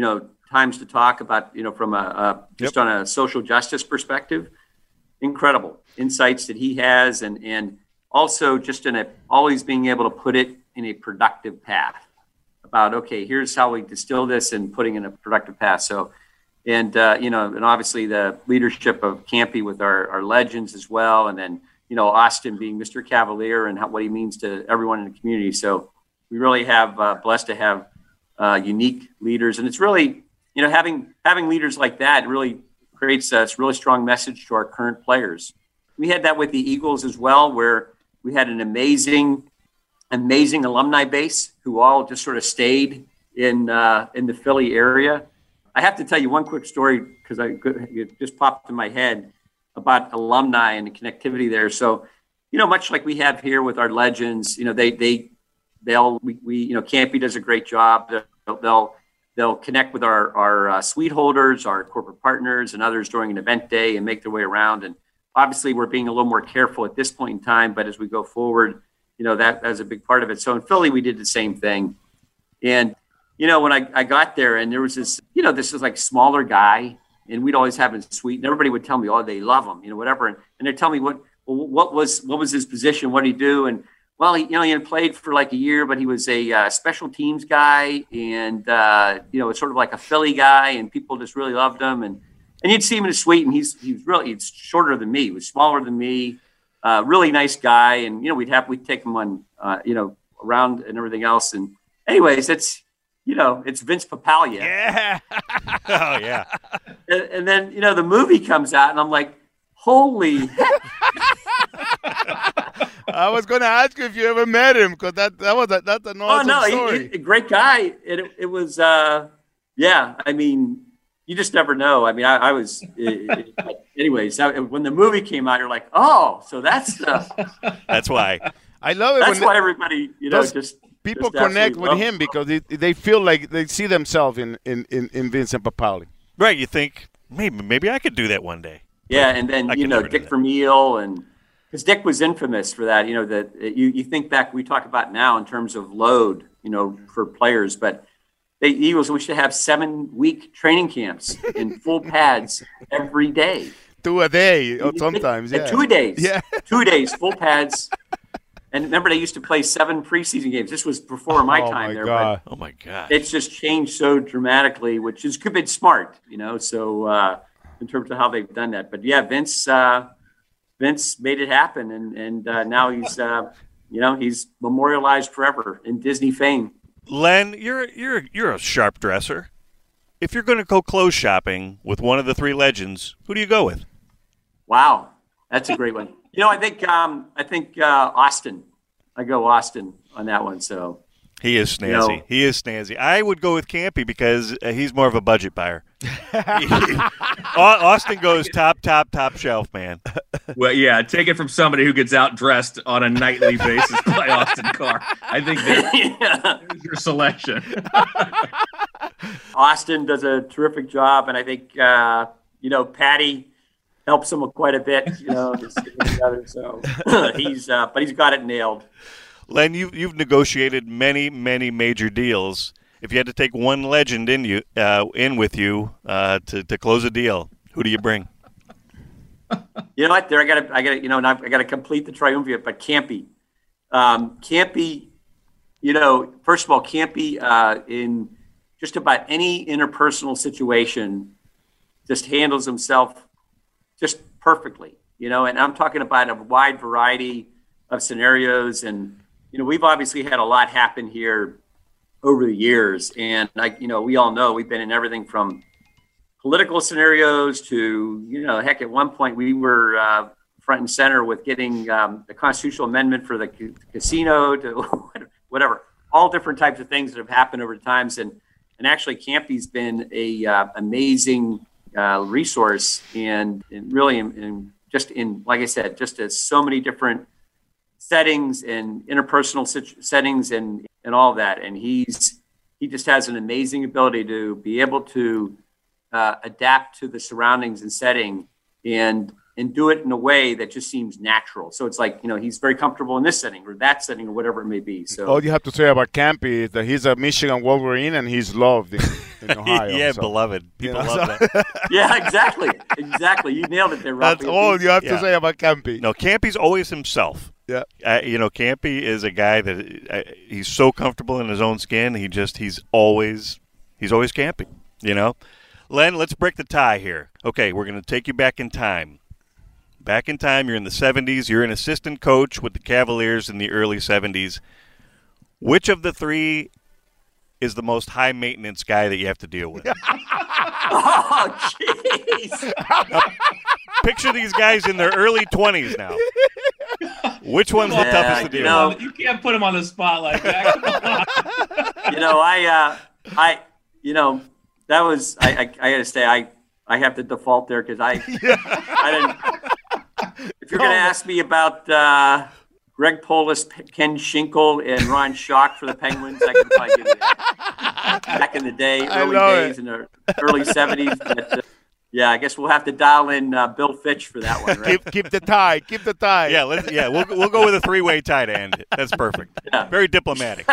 times to talk about, from just on a social justice perspective. Incredible insights that he has, and also just always being able to put it in a productive path about, okay, here's how we distill this and putting in a productive path. So, and obviously the leadership of Campy with our legends as well. And then, Austin being Mr. Cavalier and what he means to everyone in the community. So we really have blessed to have unique leaders. And it's really, having leaders like that really creates a really strong message to our current players. We had that with the Eagles as well, where we had an amazing alumni base who all just sort of stayed in the Philly area. I have to tell you one quick story because it just popped in my head about alumni and the connectivity there. So, much like we have here with our legends, Campy does a great job. They'll connect with our suite holders, our corporate partners, and others during an event day and make their way around. And obviously, we're being a little more careful at this point in time. But as we go forward, that's a big part of it. So in Philly, we did the same thing. And when I got there, and there was this, this is like smaller guy, and we'd always have him suite, and everybody would tell me, oh, they love him, whatever. And they'd tell me what was his position, what did he do, and well, he had played for like a year, but he was a special teams guy, and sort of like a Philly guy, and people just really loved him. And you'd see him in the suite, and he's shorter than me, he was smaller than me, really nice guy, and we'd take him on around and everything else. And anyways, it's Vince Papaglia. Yeah. Oh yeah. And then the movie comes out, and I'm like, holy heck. I was going to ask you if you ever met him, because that's an awesome story. A great guy. It was, I mean, you just never know. I mean, I was, anyways, when the movie came out, you're like, oh, so that's that's why. I love it. That's why everybody, people connect with him because they feel like they see themselves in Vincent Papaglia. Right. You think, maybe I could do that one day. Yeah, and then, Dick Vermeil, and because Dick was infamous for that, that you think back, we talk about now in terms of load, for players, but the Eagles, we should have 7-week training camps in full pads every day. 2 a day, or sometimes, yeah. 2 days. Yeah. 2 days, full pads. And remember, they used to play 7 preseason games. This was before my time there. God. Oh, my God. It's just changed so dramatically, which is could be smart, so in terms of how they've done that. But, yeah, Vince made it happen, and now he's, he's memorialized forever in Disney fame. Len, you're a sharp dresser. If you're going to go clothes shopping with one of the 3 legends, who do you go with? Wow, that's a great one. I think Austin. I go Austin on that one. So he is snazzy. He is snazzy. I would go with Campy because he's more of a budget buyer. Austin goes top shelf, man. Well, yeah, take it from somebody who gets outdressed on a nightly basis by Austin Carr. I think that's your selection. Austin does a terrific job, and I think Patty helps him quite a bit. So he's got it nailed. Len, you've negotiated many major deals. If you had to take one legend in with you to close a deal, who do you bring? You know what? There, I got to complete the triumvirate. But Campy, first of all, Campy in just about any interpersonal situation just handles himself just perfectly. And I'm talking about a wide variety of scenarios, and we've obviously had a lot happen here over the years, and we all know we've been in everything from political scenarios to heck, at one point we were front and center with getting the constitutional amendment for the casino to whatever, all different types of things that have happened over the times, and actually Campy's been a amazing resource and really like I said, just as so many different settings and interpersonal settings and all that. And he just has an amazing ability to be able to adapt to the surroundings and setting. And and do it in a way that just seems natural. So it's like, he's very comfortable in this setting or that setting or whatever it may be. So all you have to say about Campy is that he's a Michigan Wolverine and he's loved in Ohio. Yeah, so. beloved. People love that. Yeah, exactly. You nailed it there, Rob. That's all you have to say about Campy. No, Campy's always himself. Yeah. Campy is a guy that he's so comfortable in his own skin. He's always Campy, Len, let's break the tie here. Okay, we're going to take you back in time. Back in time, you're in the 70s. You're an assistant coach with the Cavaliers in the early 70s. Which of the three is the most high-maintenance guy that you have to deal with? Oh, jeez. Picture these guys in their early 20s now. Which one's the toughest to deal with? You can't put him on the spot like that. That was I got to say I have to default there because I didn't. If you're going to ask me about Greg Polis, Ken Schinkel, and Ron Schock for the Penguins, I can probably give you that. Back in the day, early days in the early 70s. But, I guess we'll have to dial in Bill Fitch for that one, right? Keep the tie. Keep the tie. Yeah, we'll go with a three-way tie to end it. That's perfect. Yeah. Very diplomatic.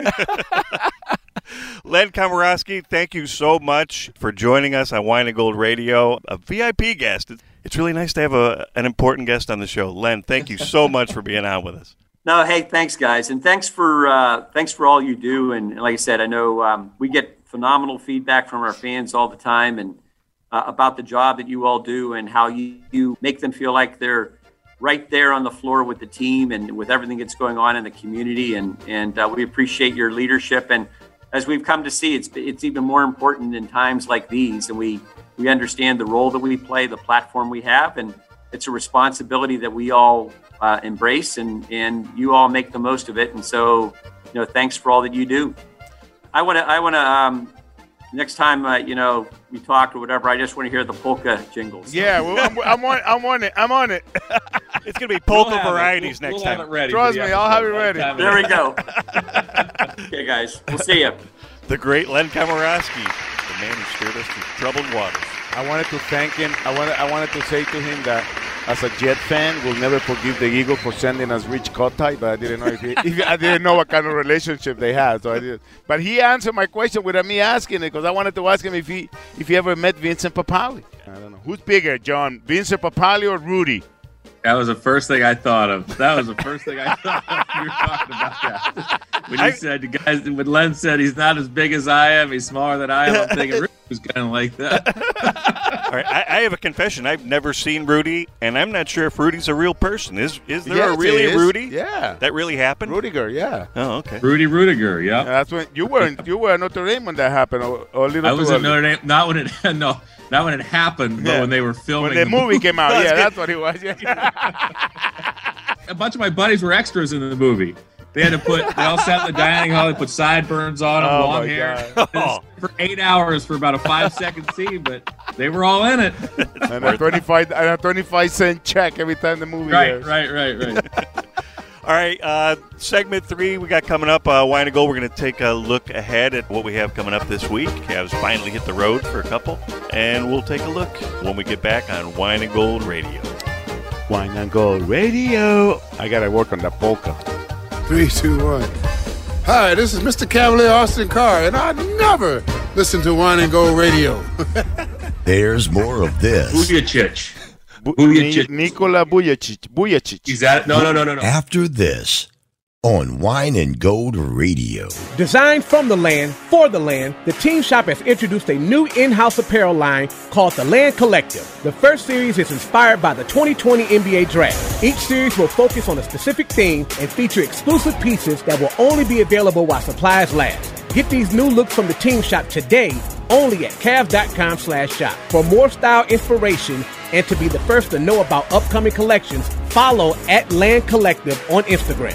Len Komoroski, thank you so much for joining us on Wine and Gold Radio. A VIP guest. It's really nice to have an important guest on the show. Len, thank you so much for being on with us. No, hey, thanks, guys, and thanks for all you do. And like I said, I know we get phenomenal feedback from our fans all the time, and about the job that you all do and how you make them feel like they're right there on the floor with the team and with everything that's going on in the community. And we appreciate your leadership. And as we've come to see, it's even more important in times like these. And we understand the role that we play, the platform we have, and it's a responsibility that we all embrace, and you all make the most of it. And so, thanks for all that you do. I want to next time, we talk or whatever, I just want to hear the polka jingles. Yeah, well, I'm on it. It's going to be polka varieties next time. Have it ready. Trust me, I'll have it ready. There we go. Okay, guys, we'll see you. The great Len Komoroski, the man who steered us through troubled waters. I wanted to thank him. I wanted to say to him that as a Jet fan, we'll never forgive the Eagle for sending us Rich Kotite, but I didn't know I didn't know what kind of relationship they had. So I did. But he answered my question without me asking it, because I wanted to ask him if he ever met Vincent Papali. I don't know who's bigger, John, Vincent Papali or Rudy. That was the first thing I thought of. You were talking about that. When you said, guys, when Len said he's not as big as I am, he's smaller than I am, I'm thinking Rudy was kind of like that. All right, I have a confession. I've never seen Rudy, and I'm not sure if Rudy's a real person. Is there a really Rudy? Yeah. That really happened? Rudiger, yeah. Oh, okay. Rudy Rudiger, yeah. That's when you were at Notre Dame when that happened, or a little I was at Notre Dame, not when it happened, but when they were filming. When the movie came out, that's what it was. Yeah. A bunch of my buddies were extras in the movie. They all sat in the dining hall, they put sideburns on them, long hair, for 8 hours for about a 5-second scene, but they were all in it. And a 25-cent check every time the movie airs. Right. All right, segment 3 we got coming up, Wine and Gold. We're going to take a look ahead at what we have coming up this week. Cavs finally hit the road for a couple, and we'll take a look when we get back on Wine and Gold Radio. Wine and Gold Radio. I got to work on the polka. 3, 2, 1. Hi, this is Mr. Cavalier Austin Carr, and I never listen to Wine and Gold Radio. There's more of this. Vujicic. Nikola Vujicic. Is that? No. After this, on Wine and Gold Radio. Designed from the land, for the land, the Team Shop has introduced a new in-house apparel line called the Land Collective. The first series is inspired by the 2020 NBA Draft. Each series will focus on a specific theme and feature exclusive pieces that will only be available while supplies last. Get these new looks from the Team Shop today only at Cavs.com/shop. For more style inspiration and to be the first to know about upcoming collections, follow at Land Collective on Instagram.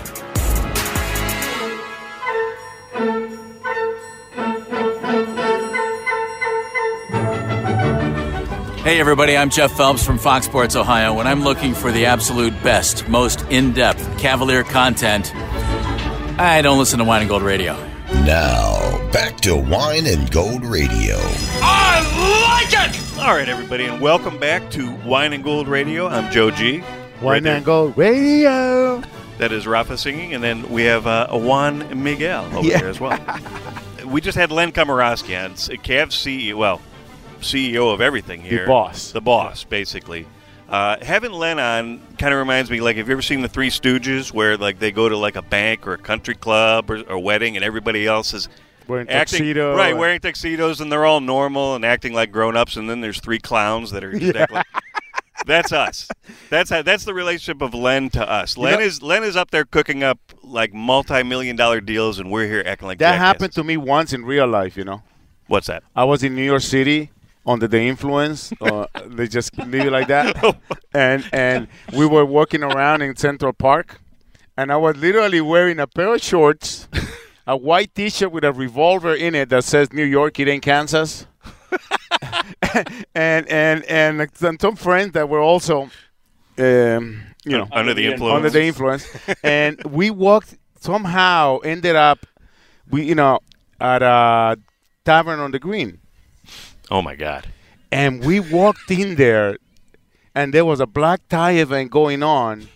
Hey everybody, I'm Jeff Phelps from Fox Sports Ohio. When I'm looking for the absolute best, most in-depth Cavalier content, I don't listen to Wine and Gold Radio. Now, back to Wine and Gold Radio. I like it! All right, everybody, and welcome back to Wine and Gold Radio. I'm Joe G. Wine and Gold Radio. That is Rafa singing, and then we have Juan Miguel over there as well. We just had Len Komoroski on, Cavs CEO of everything here. The boss, basically. Having Len on kind of reminds me, like, have you ever seen the Three Stooges, where like they go to like a bank or a country club or a wedding, and everybody else is wearing tuxedos, wearing tuxedos, and they're all normal and acting like grown-ups, and then there's three clowns that are just acting like. That's us. That's the relationship of Len to us. Len is up there cooking up like multi-million-dollar deals, and we're here acting like that happened to me once in real life. You know, what's that? I was in New York City under the influence. They just leave it like that, and we were walking around in Central Park, and I was literally wearing a pair of shorts, a white T-shirt with a revolver in it that says "New York, it ain't Kansas." and some friends that were also, under the influence. And we ended up, at a tavern on the Green. Oh my God! And we walked in there, and there was a black tie event going on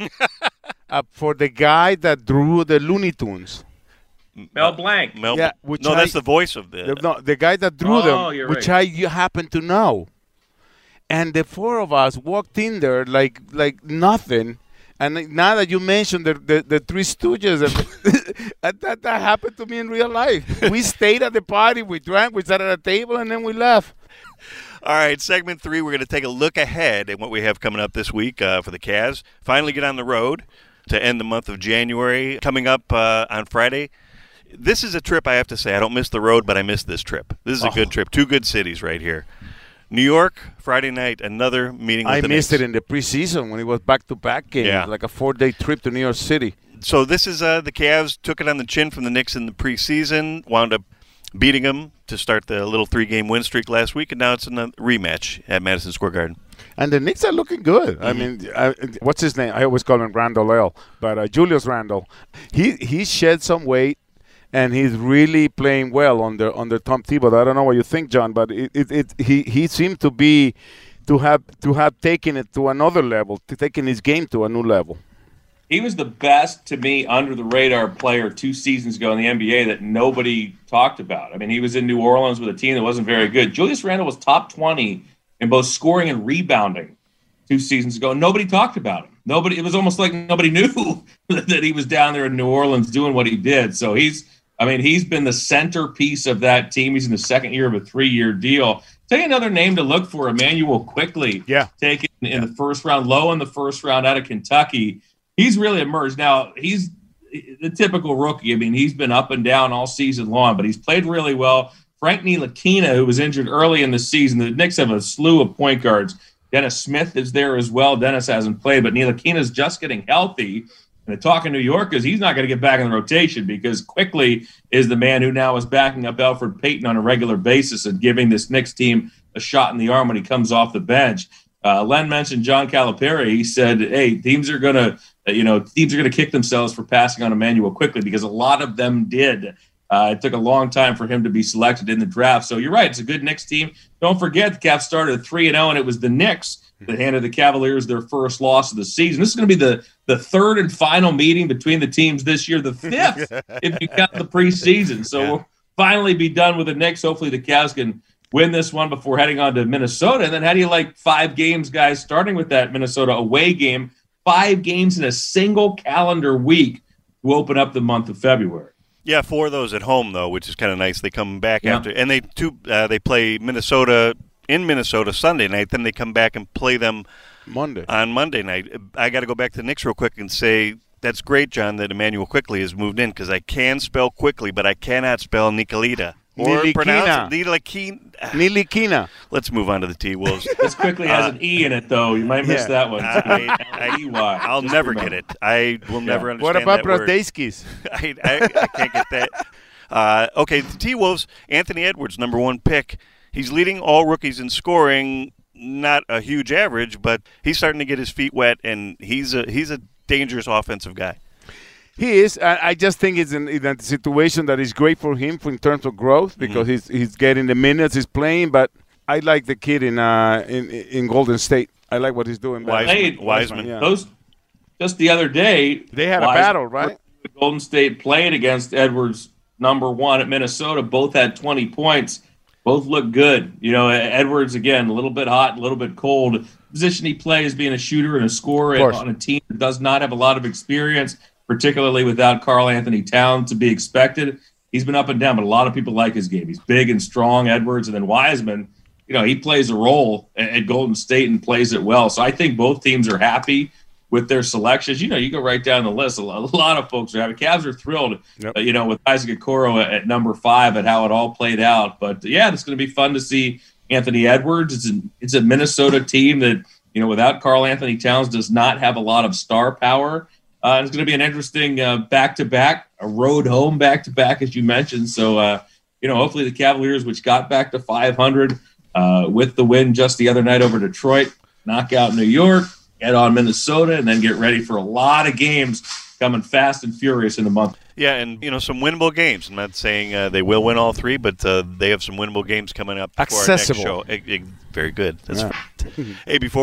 for the guy that drew the Looney Tunes. Mel Blanc. That's the voice of the guy that drew them, which right. I happen to know. And the four of us walked in there like nothing. And now that you mentioned the Three Stooges, that happened to me in real life. We stayed at the party, we drank, we sat at a table, and then we left. All right, segment 3, we're going to take a look ahead at what we have coming up this week for the Cavs. Finally get on the road to end the month of January. Coming up on Friday. This is a trip, I have to say. I don't miss the road, but I miss this trip. This is a good trip. 2 good cities right here. New York, Friday night, another meeting with the Knicks. I missed it in the preseason when it was back-to-back games, like a 4-day trip to New York City. So this is the Cavs took it on the chin from the Knicks in the preseason, wound up beating them to start the little 3-game win streak last week, and now it's a rematch at Madison Square Garden. And the Knicks are looking good. Mm-hmm. I mean, what's his name? I always call him Randall L., but Julius Randle. He shed some weight. And he's really playing well under Tom Thibodeau. I don't know what you think, John, but he seemed to have taken it to another level, taking his game to a new level. He was the best, to me, under-the-radar player 2 seasons ago in the NBA that nobody talked about. I mean, he was in New Orleans with a team that wasn't very good. Julius Randle was top 20 in both scoring and rebounding 2 seasons ago. Nobody talked about him. It was almost like nobody knew that he was down there in New Orleans doing what he did. So he's been the centerpiece of that team. He's in the second year of a 3-year deal. Tell you another name to look for, Emmanuel Quickley. Taken in the first round, low in the first round out of Kentucky. He's really emerged. Now, he's the typical rookie. I mean, he's been up and down all season long, but he's played really well. Frank Ntilikina, who was injured early in the season. The Knicks have a slew of point guards. Dennis Smith is there as well. Dennis hasn't played, but Ntilikina's just getting healthy. And the talk in New York is he's not going to get back in the rotation because Quickley is the man who now is backing up Elfrid Payton on a regular basis and giving this Knicks team a shot in the arm when he comes off the bench. Len mentioned John Calipari. He said, "Hey, teams are going to kick themselves for passing on Emmanuel Quickley because a lot of them did. It took a long time for him to be selected in the draft. So you're right; it's a good Knicks team. Don't forget, the Cavs started 3-0, and it was the Knicks that handed the Cavaliers their first loss of the season. This is going to be the third and final meeting between the teams this year, the 5th if you count the preseason. So we'll finally be done with the Knicks. Hopefully the Cavs can win this one before heading on to Minnesota. And then how do you like 5 games, guys, starting with that Minnesota away game, 5 games in a single calendar week to open up the month of February? Yeah, 4 of those at home, though, which is kind of nice. They come back after. And they play Minnesota in Minnesota Sunday night, then they come back and play them on Monday night. I got to go back to the Knicks real quick and say that's great, John, that Emmanuel Quickley has moved in because I can spell quickly, but I cannot spell Nicolita. Or pronounce it Ntilikina. Let's move on to the T-Wolves. This Quickley has an E in it, though. You might miss that one. I'll never get it. I will never understand What about that Brodeskis? I can't get that. Okay, the T-Wolves, Anthony Edwards, number 1 pick. He's leading all rookies in scoring, not a huge average, but he's starting to get his feet wet, and he's a dangerous offensive guy. He is. I just think it's in a situation that is great for him in terms of growth because he's getting the minutes, he's playing. But I like the kid in Golden State. I like what he's doing. Wiseman. Yeah. Those just the other day they had a battle, right? Golden State played against Edwards, number 1 at Minnesota. Both had 20 points. Both look good. You know, Edwards again a little bit hot, a little bit cold. The position he plays being a shooter and a scorer on a team that does not have a lot of experience, particularly without Karl Anthony Towns to be expected. He's been up and down, but a lot of people like his game. He's big and strong, Edwards, and then Wiseman. You know, he plays a role at Golden State and plays it well. So I think both teams are happy with their selections. You know, you go right down the list. A lot of folks are happy. Cavs are thrilled, you know, with Isaac Okoro at number 5 and how it all played out. But, yeah, it's going to be fun to see Anthony Edwards. It's a Minnesota team that, you know, without Karl Anthony Towns does not have a lot of star power. It's going to be an interesting back-to-back, a road home back-to-back, as you mentioned. So, you know, hopefully the Cavaliers, which got back to 500, with the win just the other night over Detroit, knock out New York, head on Minnesota, and then get ready for a lot of games coming fast and furious in a month. Yeah, and, you know, some winnable games. I'm not saying they will win all 3, but they have some winnable games coming up for our next show. Very good. That's right. Hey, before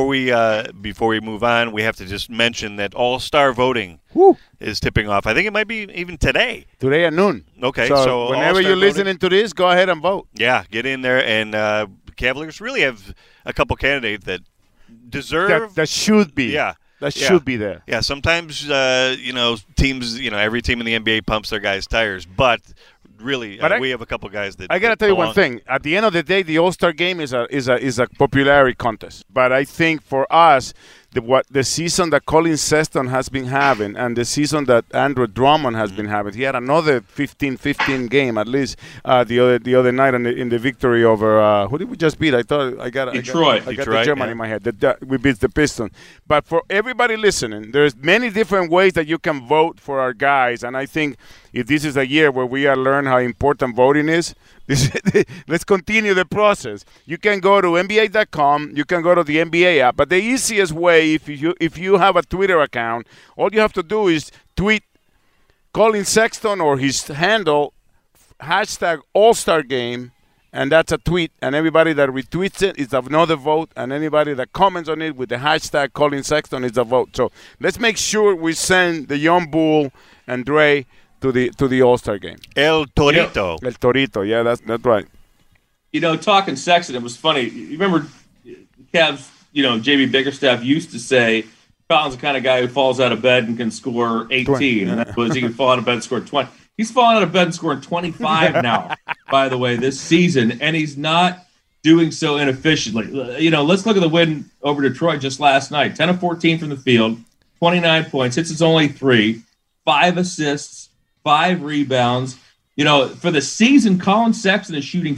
we move on, we have to just mention that All-Star voting is tipping off. I think it might be even today. Today at noon. Okay. So whenever you're listening to this, go ahead and vote. Yeah, get in there. And Cavaliers really have a couple candidates that deserve. That should be. Yeah. That should be there. Yeah, sometimes, you know, teams, you know, every team in the NBA pumps their guys' tires. But really, we have a couple guys that I got to tell you one thing. At the end of the day, the All-Star game is a popularity contest. But I think for us, the season that Colin Sexton has been having and the season that Andrew Drummond has been having, he had another 15 game at least the other night in the victory over who did we just beat? I thought I got Detroit. I got the German in my head. We beat the Pistons. But for everybody listening, there's many different ways that you can vote for our guys, and I think if this is a year where we are learning how important voting is, let's continue the process. You can go to NBA.com. You can go to the NBA app. But the easiest way, if you have a Twitter account, all you have to do is tweet Colin Sexton or his handle, hashtag All-Star Game, and that's a tweet. And everybody that retweets it is another vote, and anybody that comments on it with the hashtag Colin Sexton is a vote. So let's make sure we send the young Bull and Dre to the All-Star game. El Torito. El Torito, yeah, that's right. You know, talking Sexton, it was funny. You remember Cavs, you know, J.B. Bickerstaff used to say Colin's the kind of guy who falls out of bed and can score 18. 20. And that was he can fall out of bed and score 20. He's falling out of bed and scoring 25 now, by the way, this season. And he's not doing so inefficiently. You know, let's look at the win over Detroit just last night. 10 of 14 from the field, 29 points, hits his only 3, 5 assists, 5 rebounds. You know, for the season, Colin Sexton is shooting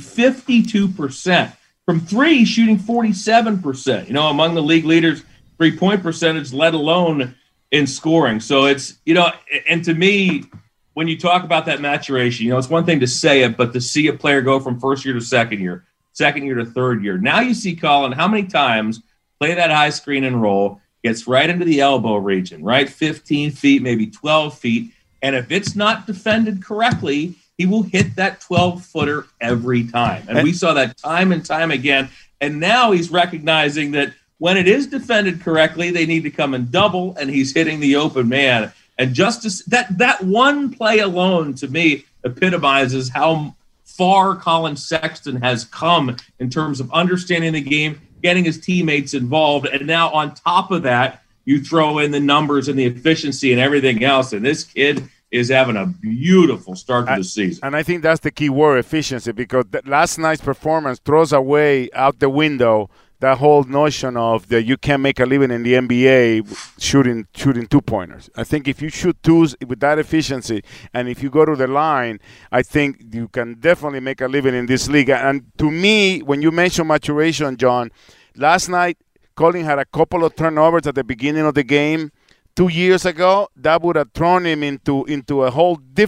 52%. From 3, shooting 47%. You know, among the league leaders, 3-point percentage, let alone in scoring. So it's, you know, and to me, when you talk about that maturation, you know, it's one thing to say it, but to see a player go from first year to second year to third year. Now you see Colin how many times play that high screen and roll, gets right into the elbow region, right? 15 feet, maybe 12 feet. And if it's not defended correctly, he will hit that 12-footer every time. And we saw that time and time again. And now he's recognizing that when it is defended correctly, they need to come and double, and he's hitting the open man. And just that one play alone, to me, epitomizes how far Colin Sexton has come in terms of understanding the game, getting his teammates involved. And now on top of that, you throw in the numbers and the efficiency and everything else. And this kid is having a beautiful start to the season. And I think that's the key word, efficiency, because last night's performance throws away out the window that whole notion of that you can't make a living in the NBA shooting two-pointers. I think if you shoot twos with that efficiency and if you go to the line, I think you can definitely make a living in this league. And to me, when you mention maturation, John, last night Colin had a couple of turnovers at the beginning of the game. 2 years ago, that would have thrown him into a whole different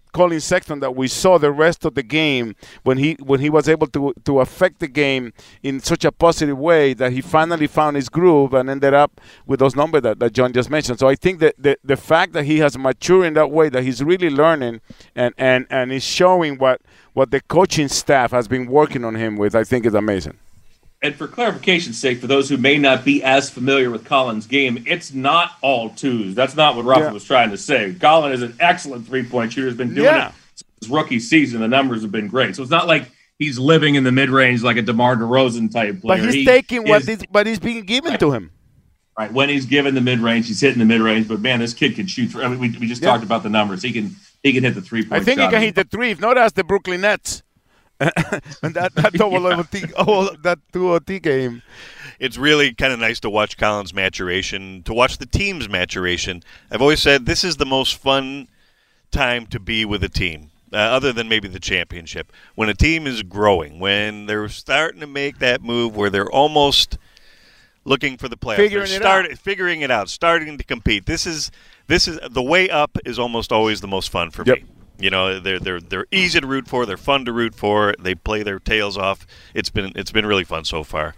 Colin Sexton that we saw the rest of the game when he was able to affect the game in such a positive way that he finally found his groove and ended up with those numbers that John just mentioned. So I think that the fact that he has matured in that way, that he's really learning and is showing what the coaching staff has been working on him with, I think is amazing. And for clarification's sake, for those who may not be as familiar with Colin's game, it's not all twos. That's not what Rafa was trying to say. Colin is an excellent three-point shooter. He's been doing it since his rookie season. The numbers have been great. So it's not like he's living in the mid-range like a DeMar DeRozan type player. But he's taking what is being given to him. Right. When he's given the mid-range, he's hitting the mid-range. But, man, this kid can shoot. I mean, we just talked about the numbers. He can hit the three-point I think shot. he can hit the three, if not as the Brooklyn Nets. And that double that 2OT game. It's really kind of nice to watch Colin's maturation, to watch the team's maturation. I've always said this is the most fun time to be with a team, other than maybe the championship. When a team is growing, when they're starting to make that move where they're almost looking for the playoffs, figuring it out, starting to compete. This is the way up is almost always the most fun for me. You know, they're easy to root for. They're fun to root for. They play their tails off. It's been really fun so far.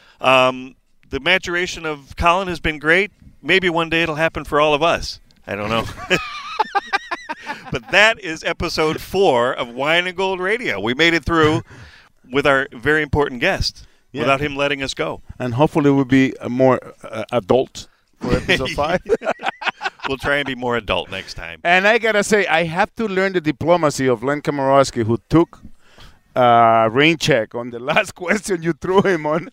The maturation of Colin has been great. Maybe one day it'll happen for all of us. I don't know. But that is episode 4 of Wine and Gold Radio. We made it through with our very important guest without him letting us go. And hopefully we'll be more adult for episode 5. We'll try and be more adult next time. And I got to say, I have to learn the diplomacy of Len Komorowski, who took rain check on the last question you threw him on.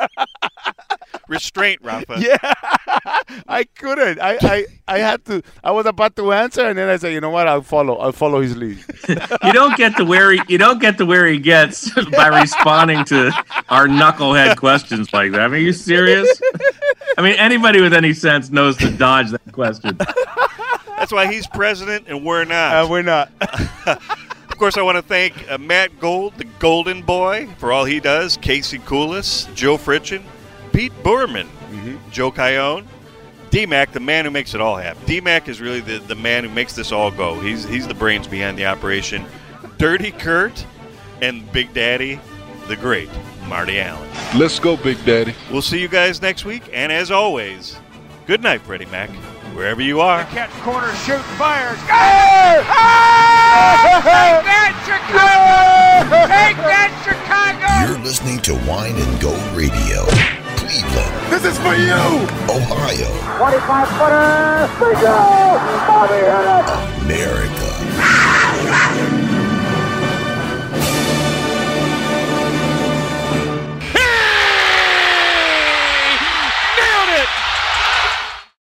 Restraint, Rafa. Yeah, I couldn't. I had to. I was about to answer, and then I said, "You know what? I'll follow his lead." You don't get to where he gets by responding to our knucklehead questions like that. I mean, are you serious? I mean, anybody with any sense knows to dodge that question. That's why he's president and we're not. We're not. Of course, I want to thank Matt Gold, the Golden Boy, for all he does. Casey Koulis, Joe Fritchen, Pete Boerman, Joe Cayone, D-Mac, the man who makes it all happen. D-Mac is really the man who makes this all go. He's the brains behind the operation. Dirty Kurt and Big Daddy, the great Marty Allen. Let's go, Big Daddy. We'll see you guys next week. And as always, good night, Freddie Mac, wherever you are. Catch corner, shoot, fires. Go! Take that, Chicago! Take that, Chicago! You're listening to Wine and Gold Radio. Cleveland. This is for you! Ohio. 25-footer! Bingo!